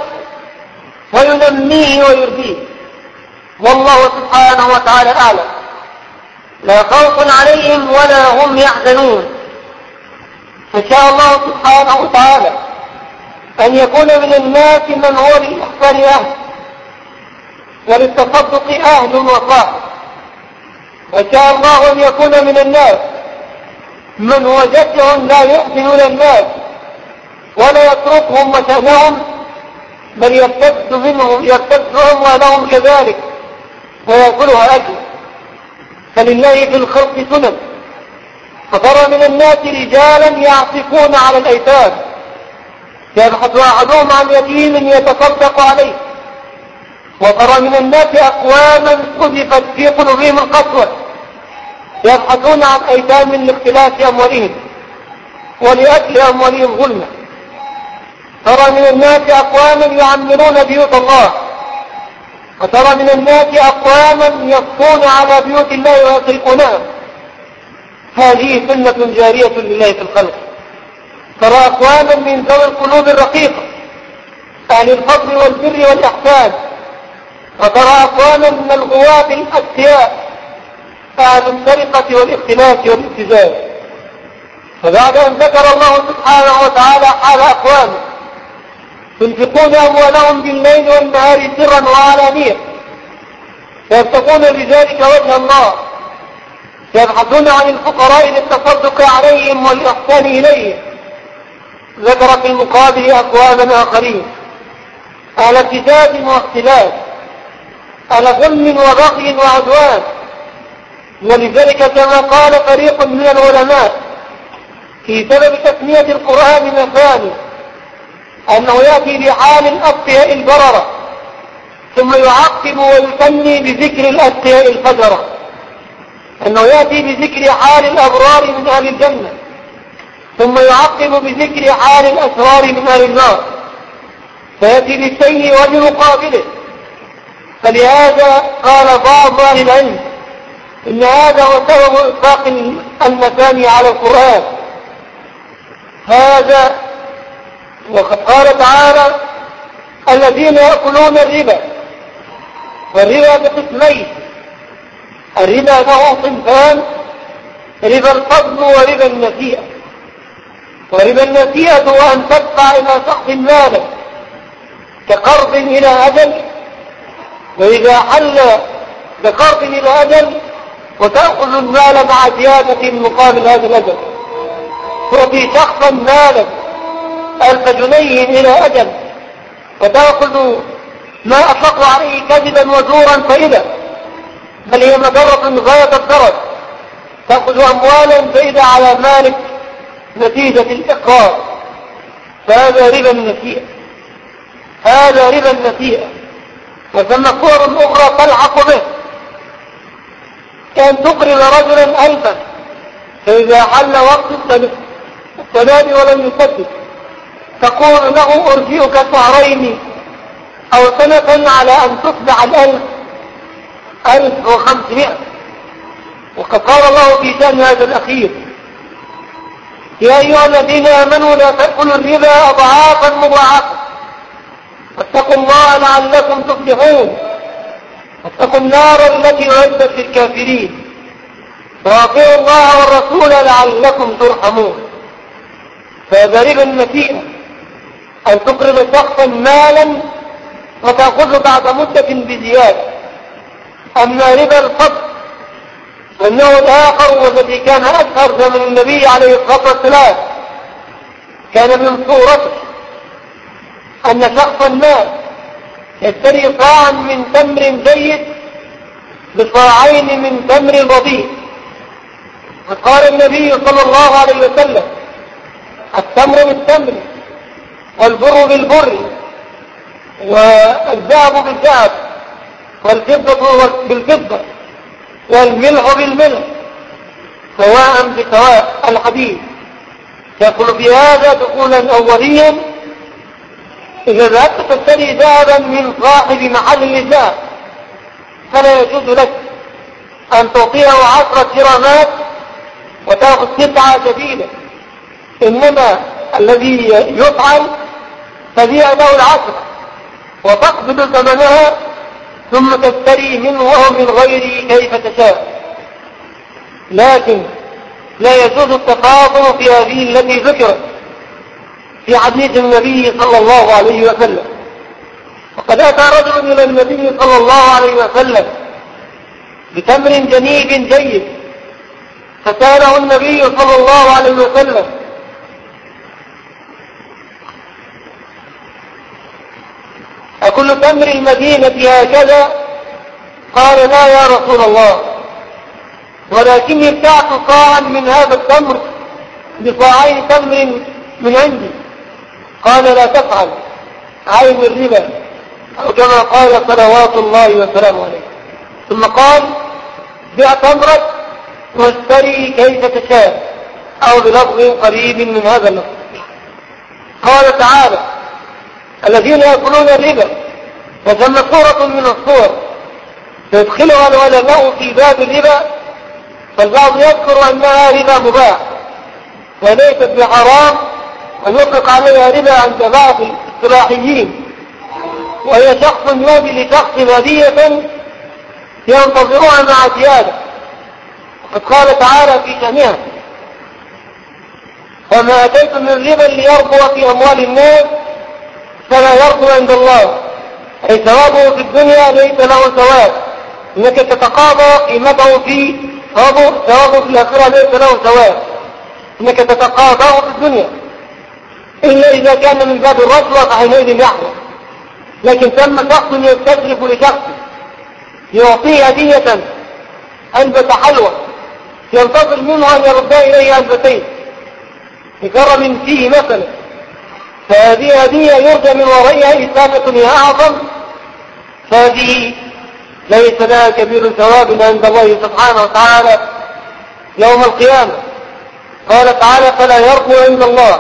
وينميه ويرضيه، والله سبحانه وتعالى أعلم. لا خوف عليهم ولا هم يحزنون. فشاء الله سبحانه وتعالى أن يكون من الناس من هو للإحسان أهل وللتصدق أهل وصاحب، وشاء الله أن يكون من الناس من هو جشع لا يحسن للناس ولا يتركهم وشأنهم بل يرتد منهم يرتدهم ولهم كذلك ويأكلها أجل. فلله في الخلق سنن، فترى من الناس رجالا يعطفون على الأيتام يبحث أحدهم عن يتيم يتصدق عليه، وترى من الناس أقواما قذفت في قلوبهم القسوة يبحثون عن أيتام لاختلاف أموالهم ولأكل أموالهم ظلما. ترى من الناس أقواما يعمرون بيوت الله، وترى من الناس أقواما يصفون على بيوت الله ويسرقونها. هذه سنة جارية لله في الخلق. ترى أقواما من ذوي القلوب الرقيقة أهل الفضل والبر والإحسان، وترى أقواما من الغواة الأذكياء أهل السرقة والاختلاس والابتزاز. فبعد أن ذكر الله سبحانه وتعالى حال أقوام ينفقون أموالهم بالليل والنهار سرا وعلانية ويبتغون بذلك وجه الله يبحثون عن الفقراء للتصدق عليهم والإحسان إليهم، ذكر في المقابل أقواما آخرين على ابتزاز واختلاف، على ظلم وبغي وعدوان. ولذلك كما قال فريق من العلماء في سبب تسمية القرآن مثاني أنه يأتي بحال الأتقياء البررة ثم يعقب ويثني بذكر الأتقياء الفجرة، أنه يأتي بذكر حال الأبرار من أهل الجنة ثم يعقب بذكر حال الأسرار من أهل النار، فيأتي بالسيء وبمقابله. فلهذا قال بعض أهل العلم إن هذا هو سبب إطلاق المثاني على القرآن هذا. وقد قال تعالى الذين يأكلون الربا، والربا بقسمين، الربا له صنفان: ربا الفضل وربا النسيئة. وربا النسيئة هو أن تدفع إلى شخص مالا كقرض إلى أجل، وإذا حل بقرض إلى أجل وتأخذ المال مع زيادة مقابل هذا الأجل، تعطي شخصا مالا ألف جنيه إلى أجل وتأخذ ما أطلق عليه كذبا وزورا فإذا، بل هي مضرة غاية الضرر، تأخذ أموالا فإذا على مالك نتيجة الإقرار، فهذا ربا النسيئة. هذا ربا النسيئة. وثم صور أخرى تلحق به، كان تقرض رجلا ألفا فإذا حل وقت السداد ولم يسدد تقول له أرجئك شهرين أو سنة على أن تصبح الألف ألف وخمسمائة. وقد قال الله في شأن هذا الأخير: يا أيها الذين آمنوا لا تأكلوا الربا أضعافا مضاعفة واتقوا الله لعلكم تفلحون، واتقوا النار التي أعدت للكافرين، وأطيعوا الله والرسول لعلكم ترحمون. فهذا ربا النسيئة، أن تقرض شخصا مالا وتأخذه بعد مدة بزيادة. أما ربا الفضل فإنه الآخر، والذي كان أكثر زمن النبي عليه الصلاة والسلام، كان من صورته أن شخصا ما يشتري صاعا من تمر جيد بصاعين من تمر رديء، فقال النبي صلى الله عليه وسلم: التمر بالتمر والبر بالبر والذهب بالذهب والفضة بالفضة والملح بالملح سواء بسواء. الحديث يقول في هذا دخولا أوليا: إذا ذهبت تشتري ذهبا من صاحب محل الذهب فلا يجوز لك أن تعطيه عشرة جرامات وتأخذ قطعة جديدة، إنما الذي يفعل تبيع له العشرة وتقبض ثمنها ثم تشتري منه وهو من غيره كيف تشاء. لكن لا يجوز التفاضل في هذه التي ذكرت في حديث النبي صلى الله عليه وسلم. وقد أتى رجل إلى النبي صلى الله عليه وسلم بتمر جنيب جيد، فسأله النبي صلى الله عليه وسلم: أكل تمر المدينة هكذا؟ قال: لا يا رسول الله، ولكني ابتعت صاعا من هذا التمر بصاعين تمر من عندي. قال: لا تفعل، عين الربا، أو كما قال صلوات الله وسلامه عليه. ثم قال: بيع تمرك واشتري كيف تشاء، أو بلفظ قريب من هذا اللفظ. قال تعالى: الذين يأكلون الربا، وثم صورة من الصور يدخلها العلماء في باب الربا، فالبعض يذكر أنها ربا مباح وليست بحرام، ويطلق عليها ربا عند بعض الاصطلاحيين، وهي شخص يهدي لشخص هدية ينتظرها مع زيادة. وقد قال تعالى في شأنها: وما أتيتم من ربا ليربو في أموال الناس فلا يربو عند الله، أي ثوابه في الدنيا ليس له ثواب، إنك تتقاضى قيمته في ثوابه، ثوابه في الآخرة ليس له ثواب، إنك تتقاضاه في الدنيا، إلا إذا كان من باب الرشوة فحينئذ يحرم. لكن ثم شخص يستشرف لشخص يعطيه هدية علبة حلوى ينتظر منه أن يرد إليه علبتين بكرم فيه مثلا، فهذه هدية يرجى من ورائها إثابة هي أعظم، فهذه ليس لها كبير ثواب عند الله سبحانه وتعالى، يوم القيامة. قال تعالى فلا يرجو عند الله.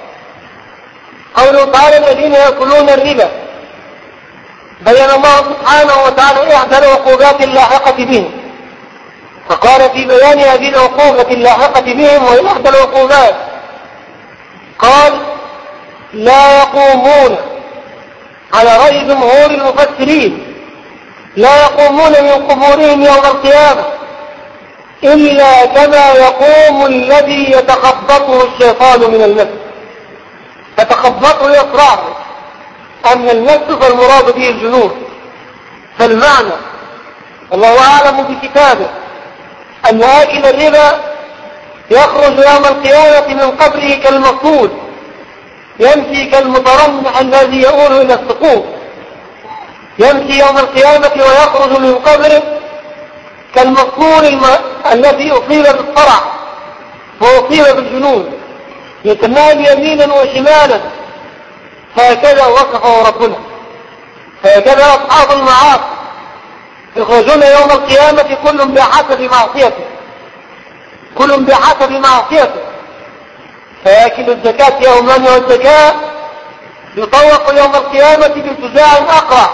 قوله تعالى الذين يأكلون الربا، بين الله سبحانه وتعالى إحدى العقوبات اللاحقة بهم، فقال في بيان هذه العقوبة اللاحقة بهم وهي إحدى العقوبات قال لا يقومون، على رأي جمهور المفسرين لا يقومون من قبورهم يوم القيامة إلا كما يقوم الذي يتخبطه الشيطان من المس. يتخبطه يصرعه، أما المس فالمراد به الجنون. فالمعنى الله أعلم بكتابه أن آكل الربا يخرج يوم القيامة من قبره كالمصلول، يمشي كالمترنح الذي يؤول إلى السقوط، يمشي يوم القيامة ويخرج من قبره كالمصلول الم... الذي أصيب بالصرع وأصيب بالجنون، يتمال يمينا وشمالا. هكذا وصفه ربنا. هكذا أصحاب المعاصي يخرجون يوم القيامة كل بحسب معصيته، كل بحسب معصيته. فيأكل الزكاة يومان والزكاة يطوق يوم القيامة بشجاع أقرع،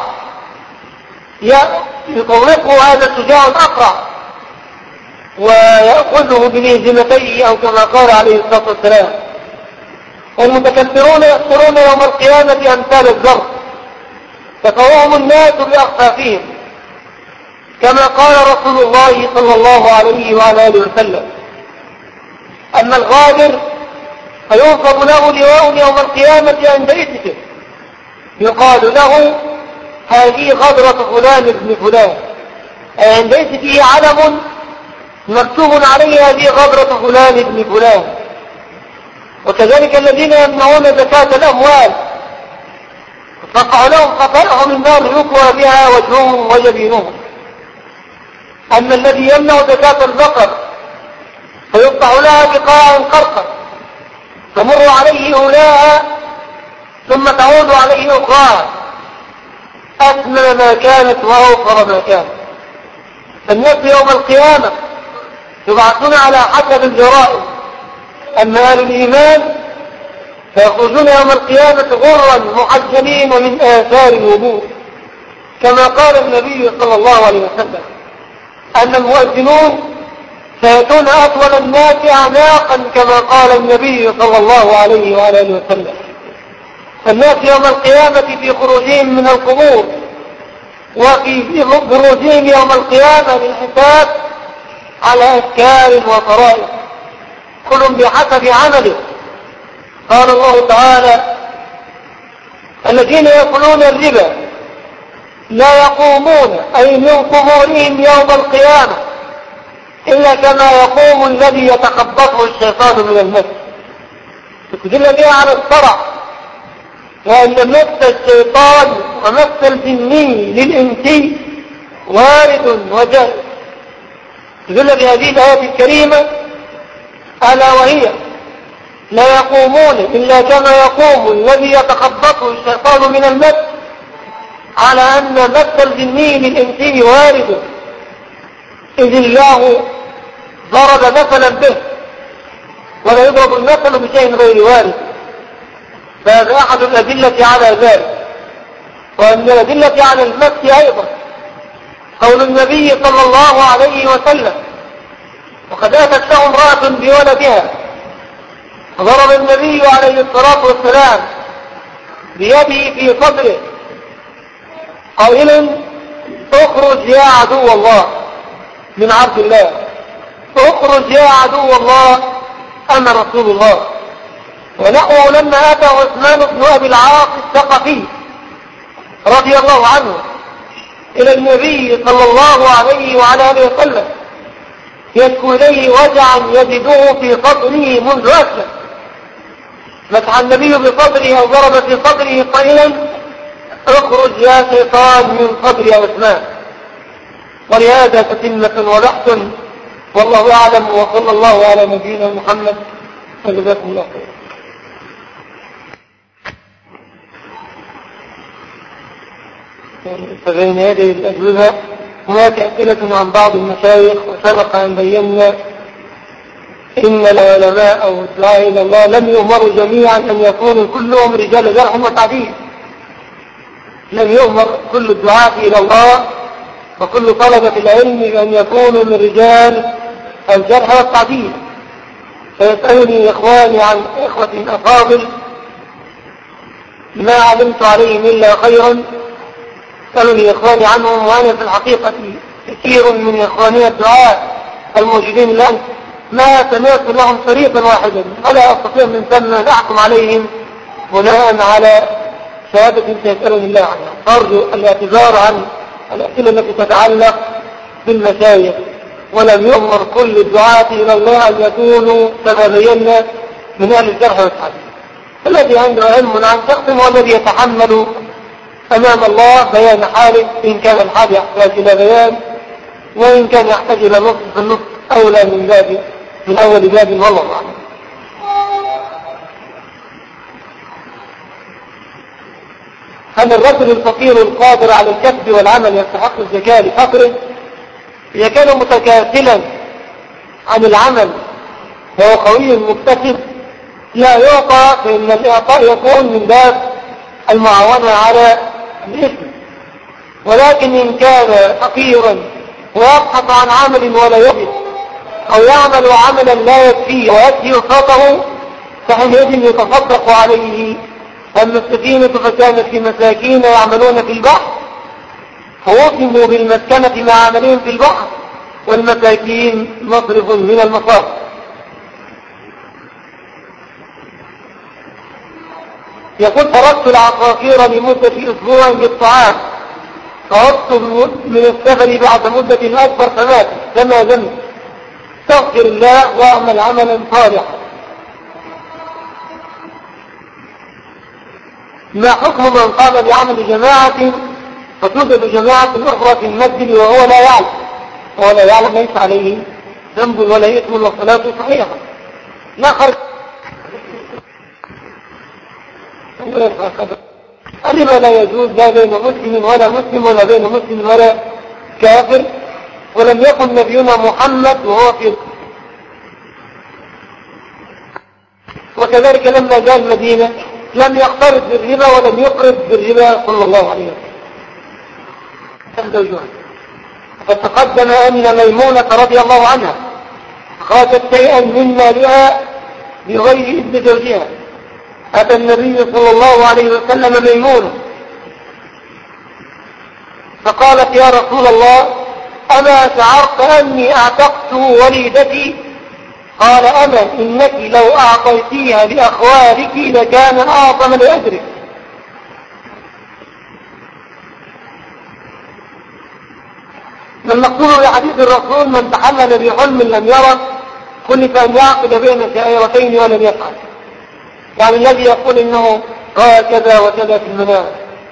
يطوقه هذا الشجاع الأقرع ويأخذه بمهزمتيه أو كما قال عليه الصلاة والسلام. والمتكبرون يحصرون يوم القيامة أمثال الزر، تفوهم الناس بأخفافهم، كما قال رسول الله صلى الله عليه وعلى آله وسلم أما الغادر فينصب له لواء يوم القيامة عند إتته، يقال له هذه غدرة فلان ابن فلان، عند إتته علم مكتوب عليه هذه غدرة فلان ابن فلان. وكذلك الذين يمنعون زكاة الأموال تقع لهم خطأهم النار يكوى بها وجههم وجبينهم. أما الذي يمنع زكاة البقر فيقطع لها بقاع قرقر تمر عليه أولاها ثم تعود عليه أخراها، أثمن ما كانت وأوفر ما كانت. فالناس يوم القيامة يبعثون على حسب الجرائم. أما أهل الإيمان فيخرجون يوم القيامة غرا محجلين من آثار الوضوء، كما قال النبي صلى الله عليه وسلم أن المؤذنون سيأتون أطول الناس أعناقا كما قال النبي صلى الله عليه وآله وسلم. فالناس يوم القيامة في خروجهم من القبور وفي خروجهم يوم القيامة للحساب على أفكار وطرائق كل بحسب عمله. قال الله تعالى الذين يأكلون الربا لا يقومون أي من قبورهم يوم القيامة إلا كما يقوم الذي يتخبطه الشيطان من المس. تدل بها على الصرع، وأن مس الشيطان ومس الجني للإنسي وارد وجائز. تدل بهذه الآية الكريمة ألا وهي لا يقومون إلا كما يقوم الذي يتخبطه الشيطان من المس، على أن مس الجني للإنسي وارد، إذ الله ضرب مثلا به ولا يضرب المثل بشيء غير وارد. فهذا أحد الأدلة على ذلك. وأن الأدلة على المس أيضا قول النبي صلى الله عليه وسلم وقد أتت له امرأة بولدها فضرب النبي عليه الصلاة والسلام بيده في صدره قائلا اخرج يا عدو الله من عبد الله، اخرج يا عدو الله أنا رسول الله. ونحوه لما أتى عثمان بن أبي العاص الثقفي رضي الله عنه إلى النبي صلى الله عليه وعلى آله وسلم يشكو إليه وجعا يجده في صدره منذ أسلم، مسح النبي بصدره أو ضرب في صدره قائلا اخرج يا شيطان من صدر يا عثمان. ولهذا تتمة وبحث والله أعلم، وصلى الله على نبينا محمد وجزاكم الله خير. فبين هذه الأجوبة هناك أسئلة عن بعض المشايخ، وسبق أن بينا إن العلماء أو الدعاء إلى الله لم يؤمروا جميعا أن يكونوا كلهم رجال جرح وتعديل. لم يؤمر كل الدعاة إلى الله وكل طلبة العلم بأن يكونوا من رجال الجرح والتعديل. فيسألني إخواني عن إخوة أفاضل ما علمت عليهم إلا خيرا، سألني إخواني عنهم، وأنا في الحقيقة كثير من إخواني الدعاء الموجودين الآن ما سمعت لهم طريقا واحدا، ولا أستطيع من ثم أن أحكم عليهم بناء على شهادة سيسألني الله عنها. فأرجو الاعتذار عن الأسئلة التي تتعلق بالمشايخ. ولم يؤمر كل الدعاة إلى الله أن يكونوا كما بينا من أهل الجرح والتعديل. الذي عنده علم عن شخص هو الذي يتحمل أمام الله بيان حاله، إن كان الحال يحتاج إلى بيان، وإن كان يحتاج إلى نصف في النصف أولى من باب من أول باب، والله أعلم. هل الرجل الفقير القادر على الكسب والعمل يستحق الزكاة لفقره؟ إذا كان متكاسلا عن العمل وهو قوي مكتسب لا يعطى، فإن الإعطاء يكون من باب المعاونة على الإثم. ولكن إن كان فقيرا ويبحث عن عمل ولا يجد، أو يعمل عملا لا يكفيه ويكفي وسطه، فحينئذ يتصدق عليه. أما السفينة فكانت في مساكين يعملون في البحر فوصموا بالمسكنة مع عملهم في البحر، والمساكين مصرف من المصارف. يقول تركت العصافير لمدة أسبوع بالطعام، فعدت من السفر بعد مدة أكبر فمات، فما ذنب؟ استغفر الله واعمل عملا صالحا. ما حكم من قام بعمل جماعة فتوجد جماعة أخرى في المسجد وهو لا يعلم؟ وهو لا يعلم ليس عليه ذنب ولا إثم والصلاة صحيحة. لا خرج الربا لا يجوز لا بين مسلم ولا مسلم ولا بين مسلم ولا كافر، ولم يكن نبينا محمد وهو في. وكذلك لما جاء المدينة لم يقترض بالربا ولم يقرض بالربا صلى الله عليه وسلم. فتقدم أن ميمونة رضي الله عنها خرجت شيئا من مالها بغير إذن زوجها. أتى النبي صلى الله عليه وسلم ميمونة فقالت يا رسول الله أما شعرت أني أعتقت وليدتي؟ قال أما إنك لو أعطيتيها لأخوالك لكان أعظم لأجرك. من مقصود بحديث الرسول من تحلل بحلم لم يره كلف أن يعقد بين شائرتين ولم يفعل. يعني الذي يقول إنه رأى كذا وكذا في المنام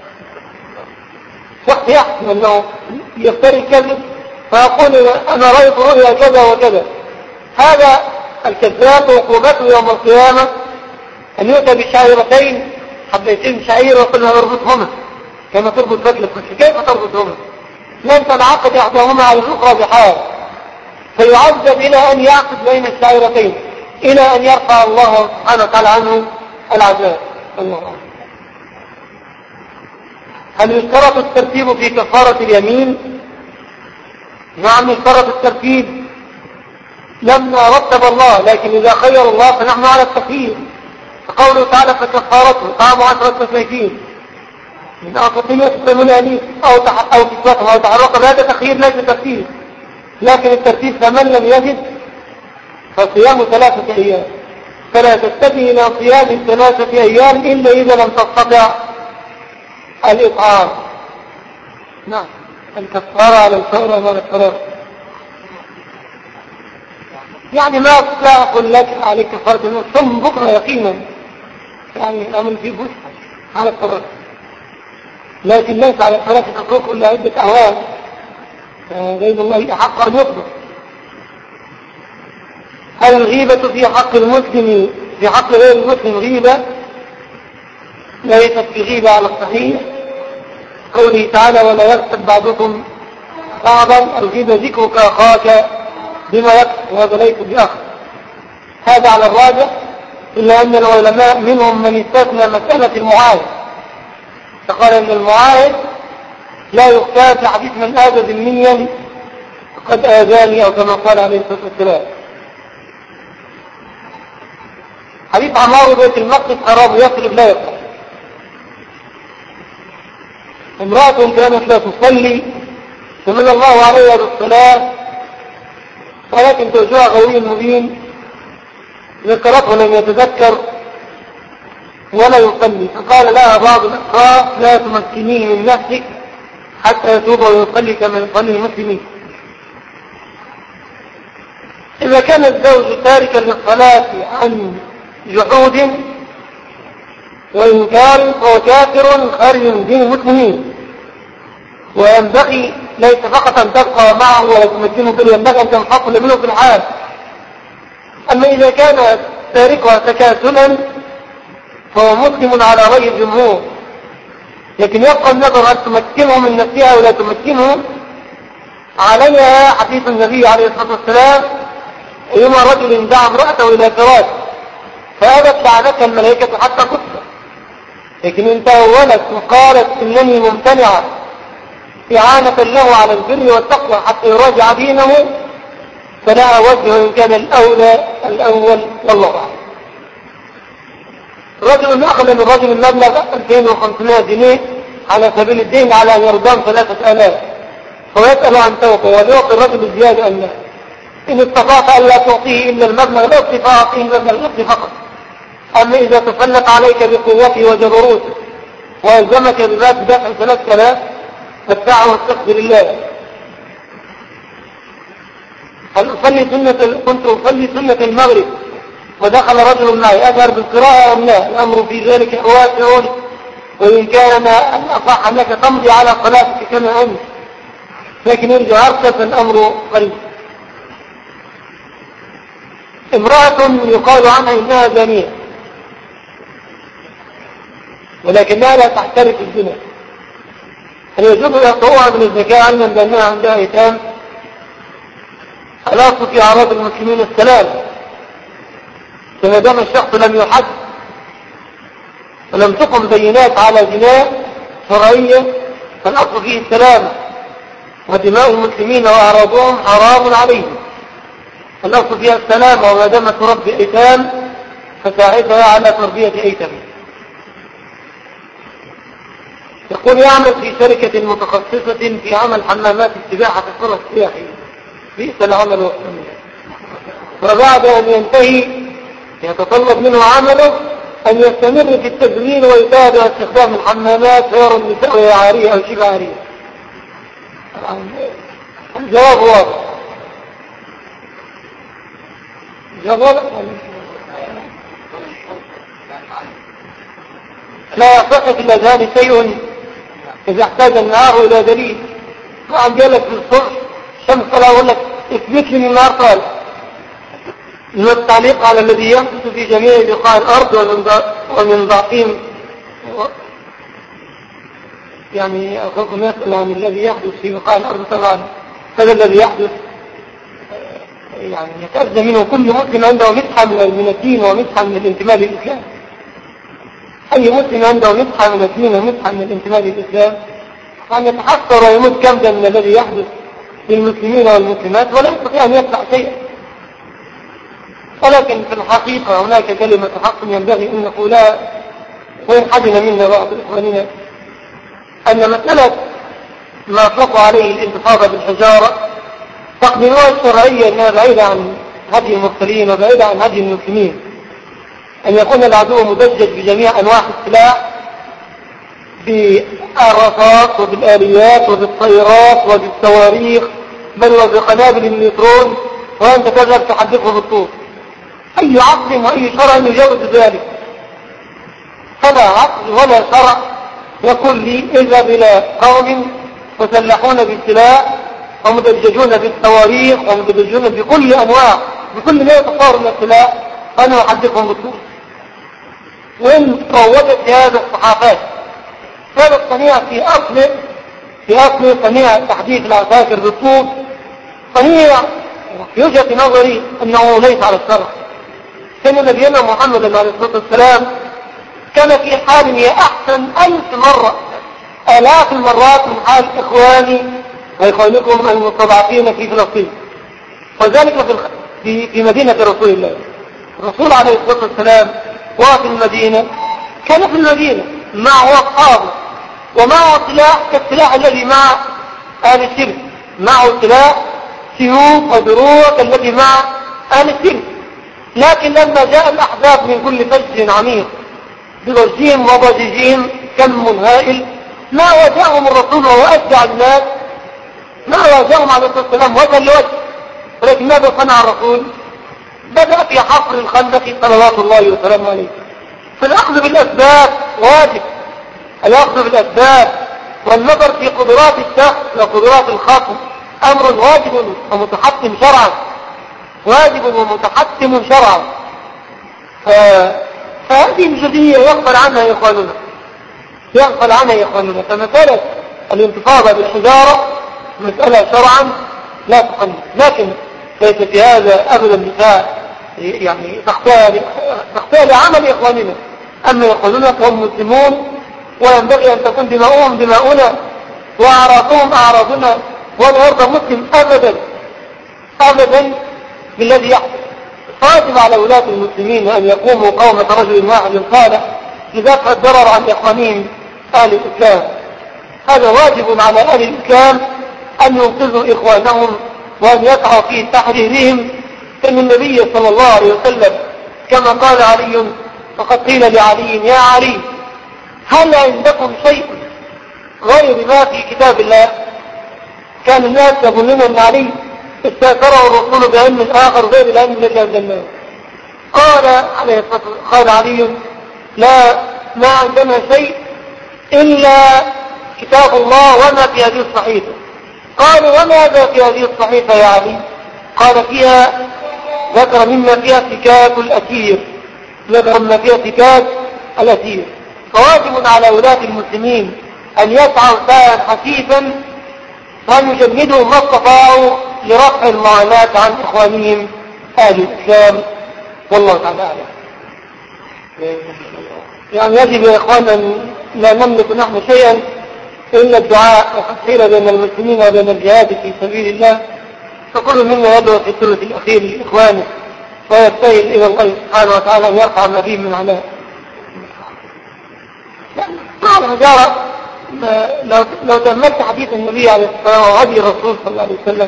وقت يحسن أنه يفتري الكذب فيقول أنا رأيت رؤيا كذا وكذا، هذا الكذاب عقوبته يوم القيامة أن يؤتى بشعيرتين حبيتين شعير وقلنا اربطهما كما تربط فتلة. كيف تربطهما؟ لن تنعقد إحداهما على الأخرى بحال، فيعذب إلى أن يعقد بين الشعيرتين إلى أن يرفع الله سبحانه وتعالى عنه العذاب. الله أعلم. هل يشترط الترتيب في كفارة اليمين؟ نعم يشترط الترتيب لما رتب الله، لكن إذا خير الله فنحن على التخيير. فقوله تعالى فكفارته طعام عشرة مساكين من أوسط ما يطعمون أهليهم أو أو كسوتهم أو تحرقوا، هذا تخيير ليس ترتيب. لكن الترتيب فمن لم يجد فصيام ثلاثة أيام، فلا تستدعي إلى صيام ثلاثة أيام إلا إذا لم تستطع الإطعام. نعم الكفارة على الفور وعلى الفرار. يعني ما أقول لك عليك كفارة ثم بكرة يقينا، يعني أمن في بوسع على الفرار، لكن ليس على الفرار تقوك إلا عدة أعوام غير الله حق أن يقضى. هل الغيبة في حق المسلم في حق غير المسلم غيبة؟ ليست بغيبة على الصحيح. قوله تعالى ولا يغتب بعضكم بعضا، الغيبة ذكرك أخاك بما يكفر، وهذا ليس بأخ. هذا على الراجح، إلا أن العلماء منهم من استثنى مسألة المعاهد، فقال أن المعاهد لا يختار في حديث من آذى ذميا قد آذاني، أو كما قال عليه الصلاة والسلام. حديث عمار بيت المقدس حرام يصرف لا يصرف. امرأة كانت لا تصلي فمن الله عليها بالصلاة، ولكن زوجها غوي مبين ذكرته لم يتذكر ولا يصلي، فقال لها بعض الأخرى لا تمكنيه من نفسك حتى يتوب ويصلي كما يصلي المسلمين. إذا كان الزوج تاركا للصلاة عن جحود وإنكار فهو كافر خارج من دين المسلمين، وينبغي ليس فقط أن تبقى معه ولا تمكنه، بل ينبغي أن تنفصل منه في الحال. أما إذا كان تاركها تكاسلا فهو مسلم على رأي الجمهور، لكن يبقى النظر هل تمكنه من نفسها ولا تمكنه. عليها حديث النبي عليه الصلاة والسلام: أيما رجل دعا امرأته إلى فراش فأبت لعنتها الملائكة حتى كتب. لكن إن تأولت وقالت إنني ممتنعة إعانة له على البر والتقوى حتى يراجع دينه فلا وجه، إن كان الأولى الأول والله أعلم. رجل أخذ من رجل المبلغ ألفين وخمسمائة جنيه على سبيل الدين على أن يرضان ثلاثة آلاف، فيسأل عن توبة وليعطي الرجل الزيادة أم لا. إن استطاعت أن لا تعطيه إلا المبلغ لا استطاع أعطيه المبلغ الأصلي فقط. أما إذا تسلط عليك بقوته وجبروته وألزمك بذات دفع ثلاثة آلاف فادفعه واستغفر الله. هل أصلي سنة كنت أصلي سنة المغرب ودخل رجل معي أجهر بالقراءة أم لا؟ الأمر في ذلك واسع، وإن كان الأصح أنك تمضي على صلاتك كما أنت، لكن يرجع أرسل فالأمر قريب. امرأة يقال عنها إنها زانية ولكنها لا تحترف الزنا، هل يجب يقطعها من الزكاة علما بأنها عندها ايتام؟ الأصل في أعراض المسلمين السلام، فما دام الشخص لم يحد ولم تقم بينات على جناء شرعية فالأصل فيه السلام، ودماء المسلمين وأعراضهم حرام عليهم، الأصل فيها السلام. وما دام تربي ايتام فساعدها على تربية ايتام. يقول يعمل في شركة متخصصة في عمل حمامات السباحة في القرى السياحية، بئس العمل والسمية، وبعد أن ينتهي يتطلب منه عمله أن يستمر في التزوين ويتابع استخدام الحمامات سير النساء وهي عارية أو شبه عارية. الجواب واضح. الجواب لا يصح في الأذهان شيء إذا احتاج النهار إلى دليل. فعن جالك في الصبح شمس طلع يقول لك اثبت لي من النهار طالع. من التعليق على الذي يحدث في جميع بقاع الأرض ومن ضعفهم، يعني أخوكم يسأل عن الذي يحدث في بقاع الأرض. طبعا هذا الذي يحدث يعني يتأذى منه كل مسلم عنده مسحة من الدين ومسحة من الانتماء للإسلام. أي مسلم عنده مسحة من الدين ومسحة من الانتماء للإسلام يعني يتحسر ويموت كمدا من الذي يحدث للمسلمين والمسلمات ولا يستطيع أن يطلع شيئا. ولكن في الحقيقة هناك كلمة حق ينبغي أن نقولها وإن حزن منا بعض إخواننا، أن مسألة ما أطلق عليه الانتفاضة بالحجارة تقديرها الشرعية أنها بعيدة عن هدي المرسلين وبعيدة عن هدي المسلمين، أن يكون العدو مدجج بجميع أنواع السلاح بالرصاص وبالآليات وبالطيارات وبالصواريخ بل وبقنابل النيوترون، وأنت تذهب تحدثه بالطول. أي عقل وأي شرع يجوز ذلك؟ فلا عقل ولا شرع يقول لي اذهب إلى قوم مسلحون بالسلاح ومدججون بالصواريخ ومدججون بكل أنواع بكل ما يتصور من السلاح أنا أحدثهم بالطول. وإن روجت هذا الصحافات هذا الصنيع في أصل في أصل صنيع تحديث العساكر بالطول صنيع في وجهة نظري أنه ليس على الشرع، كان نبينا محمد عليه الصلاة والسلام كان في حال هي أحسن ألف مرة آلاف المرات من حال إخواني وإخوانكم المستضعفين في فلسطين، وذلك في في مدينة رسول الله. الرسول عليه الصلاة والسلام وفي المدينة كان في المدينة معه أصحابه ومعه سلاح كالسلاح الذي مع أهل الشرك، معه سلاح سيوف ودروع التي مع أهل الشرك. لكن لما جاء الأحزاب من كل فج عميق بضجهم وضجيجهم كم هائل ما واجههم الرسول وهو أشجع الناس، ما واجههم عليه الصلاة والسلام وجها لوجه. ولكن ماذا صنع الرسول؟ بدأ في حفر الخندق صلوات الله وسلامه عليه. فالأخذ بالأسباب واجب، الأخذ بالأسباب والنظر في قدرات الشخص وقدرات الخصم أمر واجب ومتحتم شرعا، واجب ومتحتم شرعا. فهذه الجزئية يغفل عنها يا إخواننا، يغفل عنها يا إخواننا. فمسألة الانتفاضة بالحجارة مسألة شرعا لا تقنن، لكن ليس في هذا أبدا دفاع يعني تخطئ لعمل إخواننا. أما إخواننا فهم مسلمون وينبغي أن تكون دماؤهم دماؤنا وأعراضهم أعراضنا، ولا يرضى مسلم أبدا أبدا بالذي يحدث. واجب على ولاة المسلمين أن يقوموا قومة رجل واحد صالح لدفع الضرر عن إخوانهم أهل الإسلام. هذا واجب على أهل الإسلام أن ينقذوا إخوانهم وأن يسعوا في تحريرهم. كان النبي صلى الله عليه وسلم كما قال علي وقد قيل لعلي يا علي هل عندكم شيء غير ما في كتاب الله؟ كان الناس يظنون أن علي استأثره الرسول بعلم آخر غير العلم الذي أنزلناه. قال عليه الصلاة قال علي لا، ما عندنا شيء إلا كتاب الله وما في هذه الصحيفة. قالوا وماذا في هذه الصحيفة يا علي؟ قال فيها ذكر مما فيها فكاك الأسير، ذكر مما فيها فكاك الأسير. فواجب على ولاة المسلمين أن يسعوا سعيا حثيثا وأن يجندوا ما استطاعوا لرفع المعاناة عن إخوانهم أهل الإسلام. والله تعالى أعلم. يعني يجب يا إخوان أن لا نملك نحن شيئا إلا الدعاء، وقد قيل بين المسلمين وبين الجهاد في سبيل الله، فكل منا يدعو في الثلث الأخير لإخوانه ويبتهل إلى الله سبحانه وتعالى أن يرفع النبي من عناه. مع الحجارة لو, لو تأملت حديث النبي عليه الصلاة والسلام وهدي الرسول صلى الله عليه وسلم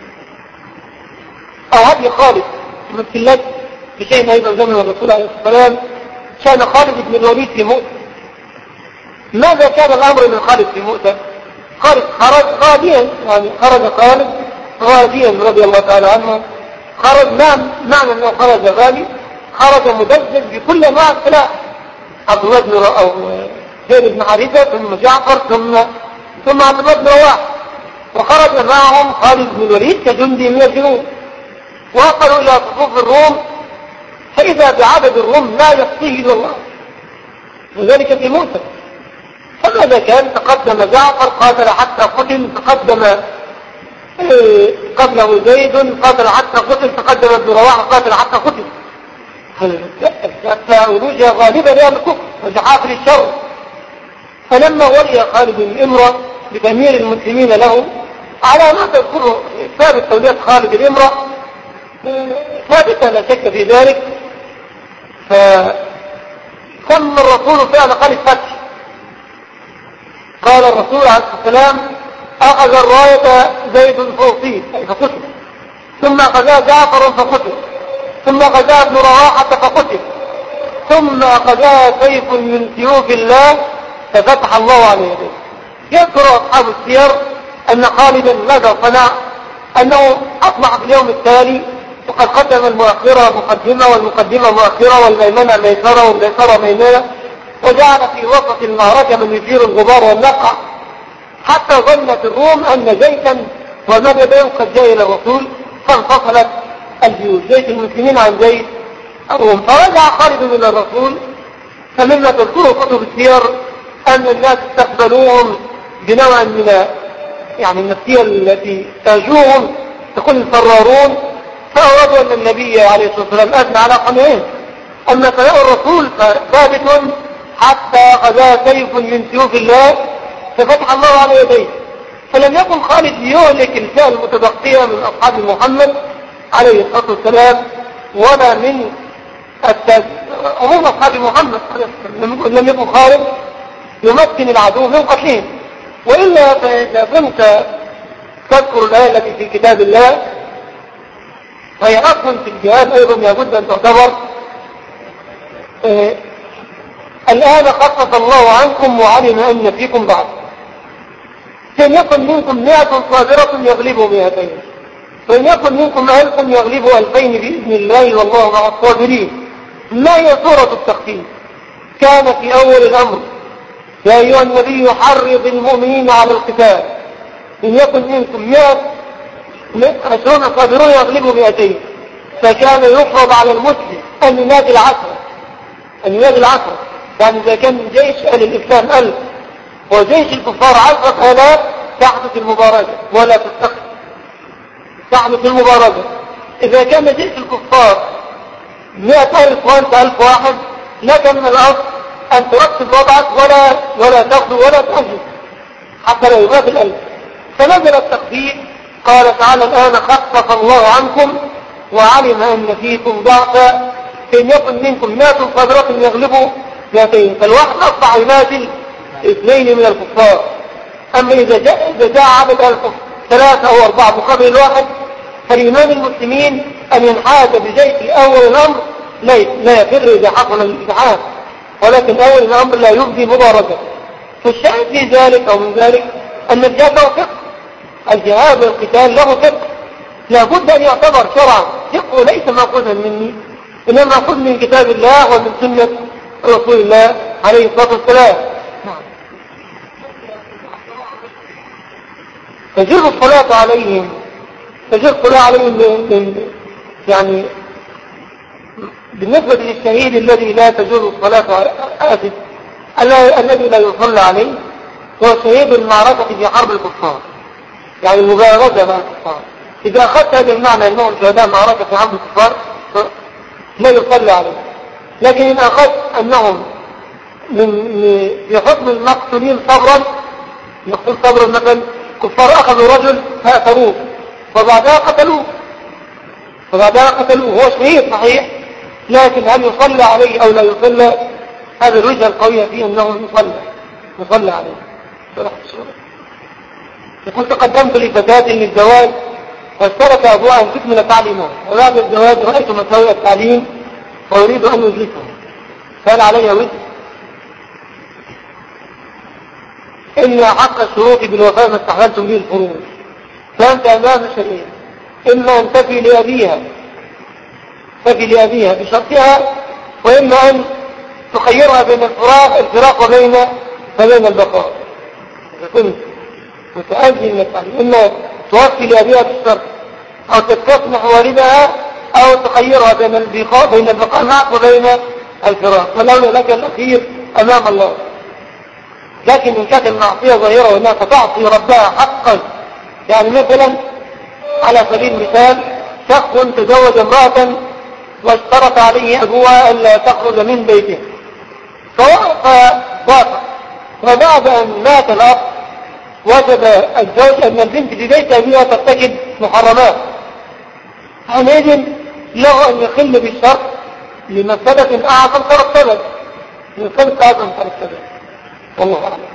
أو هدي خالد مثل لك بشيء أيضا زمن الرسول عليه الصلاة والسلام، كان خالد بن الوليد في مؤتة. ماذا كان الأمر من خالد في مؤتة؟ خالد خرج غاديا، يعني خرج خالد غاديا رضي الله تعالى عنه. خرج معنى أنه خرج غادي، خرج مدجج بكل أنواع السلاح، عبد الله بن أو زيد بن حارثة ثم جعفر ثم ثم عبد الله بن رواحة، وخرج معهم خالد بن الوليد كجندي من الجنود. وصلوا إلى صفوف الروم فإذا بعدد الروم لا يكفيه إلا الله، وذلك في مؤتة. فماذا كان؟ تقدم جعفر قاتل حتى قتل، تقدم قبله زيد قاتل حتى قتل، تقدم ابن رواحة قاتل حتى قتل. فأولوجها غالبا لأهل الكفر وجحافل الشر. فلما ولي خالد الإمرة بتأمير المسلمين له على ما تذكره ثابت تولية خالد الإمرة ثابتة لا شك في ذلك. فثم الرسول فعل قال الفتح، قال الرسول عليه الصلاة والسلام أخذ الراية زيد فأصيب أي فقتل، ثم أخذها جعفر فقتل، ثم أخذها ابن رواحة فقتل، ثم أخذها سيف من سيوف الله ففتح الله على يديه. يذكر أصحاب السير أن خالدا ماذا صنع؟ أنه أصبح في اليوم التالي وقد قدم المؤخرة مقدمة والمقدمة مؤخرة والميمنة ميسرة والميسرة ميمنة، وجعل في وسط المعركة من يثير الغبار والنقع، حتى ظنت الروم أن جيشا ومددا قد جاء إلى الرسول، فانفصلت الجيوش جيش المسلمين عن جيش الروم. فرجع خالد إلى الرسول، فمما تذكره كتب السير أن الناس استقبلوهم بنوع من يعني النفسية التي تاجوهم تكون الفرارون، فأرادوا أن النبي عليه الصلاة والسلام أثنى على قمعين أما فداء الرسول فثابت حتى غدا سيف من سيوف الله ففتح الله على يديه. فلم يكن خالد ليهلك الفئة المتبقية من أصحاب محمد عليه الصلاة والسلام ولا من عموم أصحاب محمد. لم يكن خالد يمكن العدو من قتلهم. وإلا فإذا كنت تذكر الآية التي في كتاب الله فهي أصلا في الجهاد أيضا لابد أن تعتبر آه الآن خفف الله عنكم وعلم أن فيكم ضعف فإن يكن منكم مئة صابرة يغلبوا مئتين وإن يكن منكم ألف يغلبوا ألفين بإذن الله والله مع الصابرين. ما هي صورة التخفيف؟ كان في أول الأمر يا أيها النبي حرض المؤمنين على القتال إن يكن منكم مئة عشرون صابرون يغلبوا مئتين فكان يفرض على المسلم أن ينادي العشرة أن ينادي العشرة يعني إذا كان جيش أهل الإسلام ألف وجيش الكفار عشرة آلاف تحدث المبارزة ولا تستخدم تحدث المبارزة. إذا كان جيش الكفار مئة ألف وأنت ألف واحد لك من الأصل أن ترتب وضعك ولا ولا تغدو ولا تهجد حتى لا يغاد الألف. فنزل التخفيف قال تعالى الآن خفف الله عنكم وعلم أن فيكم ضعفا فإن يكن منكم مئة صابرة يغلبوا مئتين فالواحد أصبح يماثل اثنين من الكفار. أما إذا جاء, إذا جاء عدد الكفار ثلاثة أو أربعة مقابل الواحد فالإمام المسلمين أن ينحاز بجيش أول الأمر لا يفر إذا حصل الإزعاج ولكن أول الأمر لا يبدي مبارزة. فالشاهد في ذلك أو من ذلك أن الجهاد له فقه. الجهاد والقتال له فقه لابد أن يعتبر شرعا. فقه ليس مأخوذا مني إنما مأخوذ من كتاب الله ومن سنة رسول الله عليه الصلاة والسلام. تجب الصلاة عليهم تجب الصلاة عليهم يعني بالنسبة للشهيد الذي لا تجوز الصلاة آسف الذي لا يصلى عليه هو شهيد المعركة في حرب الكفار يعني المبارزة مع الكفار. إذا أخذت هذا المعنى أنهم شهداء معركة في حرب الكفار لا يصلى عليه. لكن إن أخذت أنهم من في حكم المقتولين صبرا يقتل صبرا مثلا كفار أخذوا رجل فأثروه وبعدها قتلوه وبعدها قتلوه هو شهيد صحيح لكن هل يصلى عليه أو لا يصلى؟ هذا الوجه القوية فيه أنه يصلى يصلى عليه. يقول تقدمت لفتاة للزواج واشترك أبوها أن تكمل تعليمها وبعد الزواج رأيت مساوئ التعليم وأريد أن أجلسها فهل علي وجه؟ إن حق الشروط بالوفاء ما استحللتم به الفروض فأنت أمام شيئين إما أن تفي لأبيها تفي لأبيها بشرطها وإما أن تخيرها بين الفراق الفراق وبين وبين البقاء. إذا كنت متأذي من التعليم إما توفي لأبيها بالشرط أو تستسمح والدها أو تخيرها بين البقاء بين البقاء معك وبين الفراق ولولا لك الأخير أمام الله. لكن إن كانت المعصية ظاهرة وأنها تعصي ربها حقا يعني مثلا على سبيل المثال شخص تزوج امرأة واشترط عليه أبوها ألا تخرج من بيته فوافق وبعد أن مات الأب وجد الزوج أن البنت في بيت أبيها ترتكب محرمات حينئذ له أن يخل بالشرط لمفسدة أعظم ترتبت لمفسدة أعظم ترتبت والله أعلم.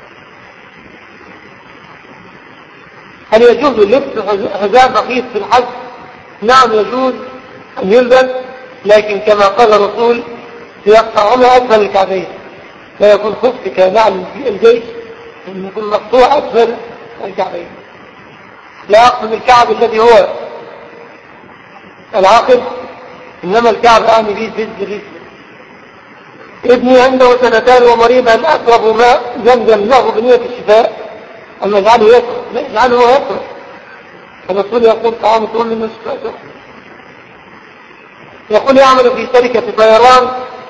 هل يجوز لبس حزام بسيط في الحج؟ نعم يجوز أن يلبس لكن كما قال الرسول يقطعهما أسفل الكعبين لا يكون خف كنعل الجيش أن يكون مقطوع أسفل الكعبين. لا أقصد الكعب الذي هو العقد إنما الكعب أعني به جد الرجل. ابني عنده سنتان ومريض أن أقرب ماء زمزم له بنية الشفاء أما يجعله يكره لا يجعله هو يكره. الرسول يقول طعام طول من الشفاء. يقول يعمل في شركة طيران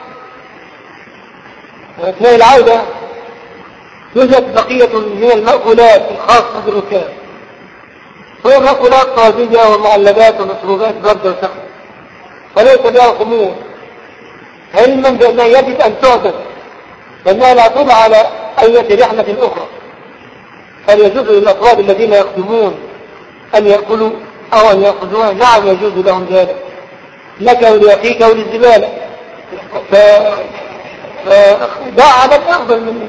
أثناء العودة يوجد بقية من المأكولات الخاصة بالركاب وهي مأكولات طازجة ومعلبات ومشروبات برد وسخن وليس بها خمور علما بأنها يجب أن تعدد لأنها لا تضع على أي رحلة أخرى. فليجوز للأفراد الذين يخدمون أن يأكلوا أو أن يأخذوها، نعم يجوز لهم ذلك، لك ولأخيك وللزبالة، فدع على الأفضل منه.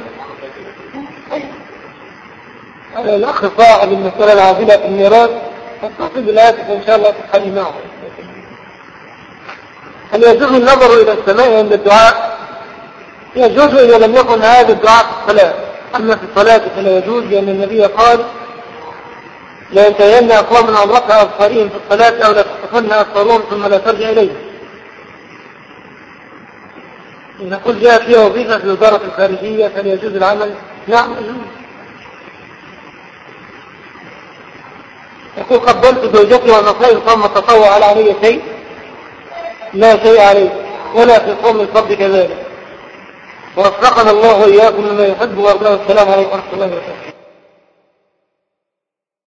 الأخ صاحب المسألة العادلة في الميراث فتصل بالآتف إن شاء الله تتحلي معه. هل يجوز النظر إلى السماء عند الدعاء؟ يجوز إذا لم يكن هذا الدعاء في الصلاة، أما في الصلاة فلا يجوز، لأن النبي قال لا ينتهين أقوام من أمرك أبصارهم في الصلاة أو لا تخطفن أبصارهم ثم لا ترجع إليه. إن قل جاء فيها وظيفة في وزارة الخارجية فلا يجوز العمل. نعم يجوز. يقول قبلت زوجتي ونصائب قام التطوع على علي شيء؟ لا شيء عليه، ولا في قوم الفضل كذلك. ووفقنا الله وإياكم لما يحب ويرضاه. السلام عليكم ورحمة الله وبركاته.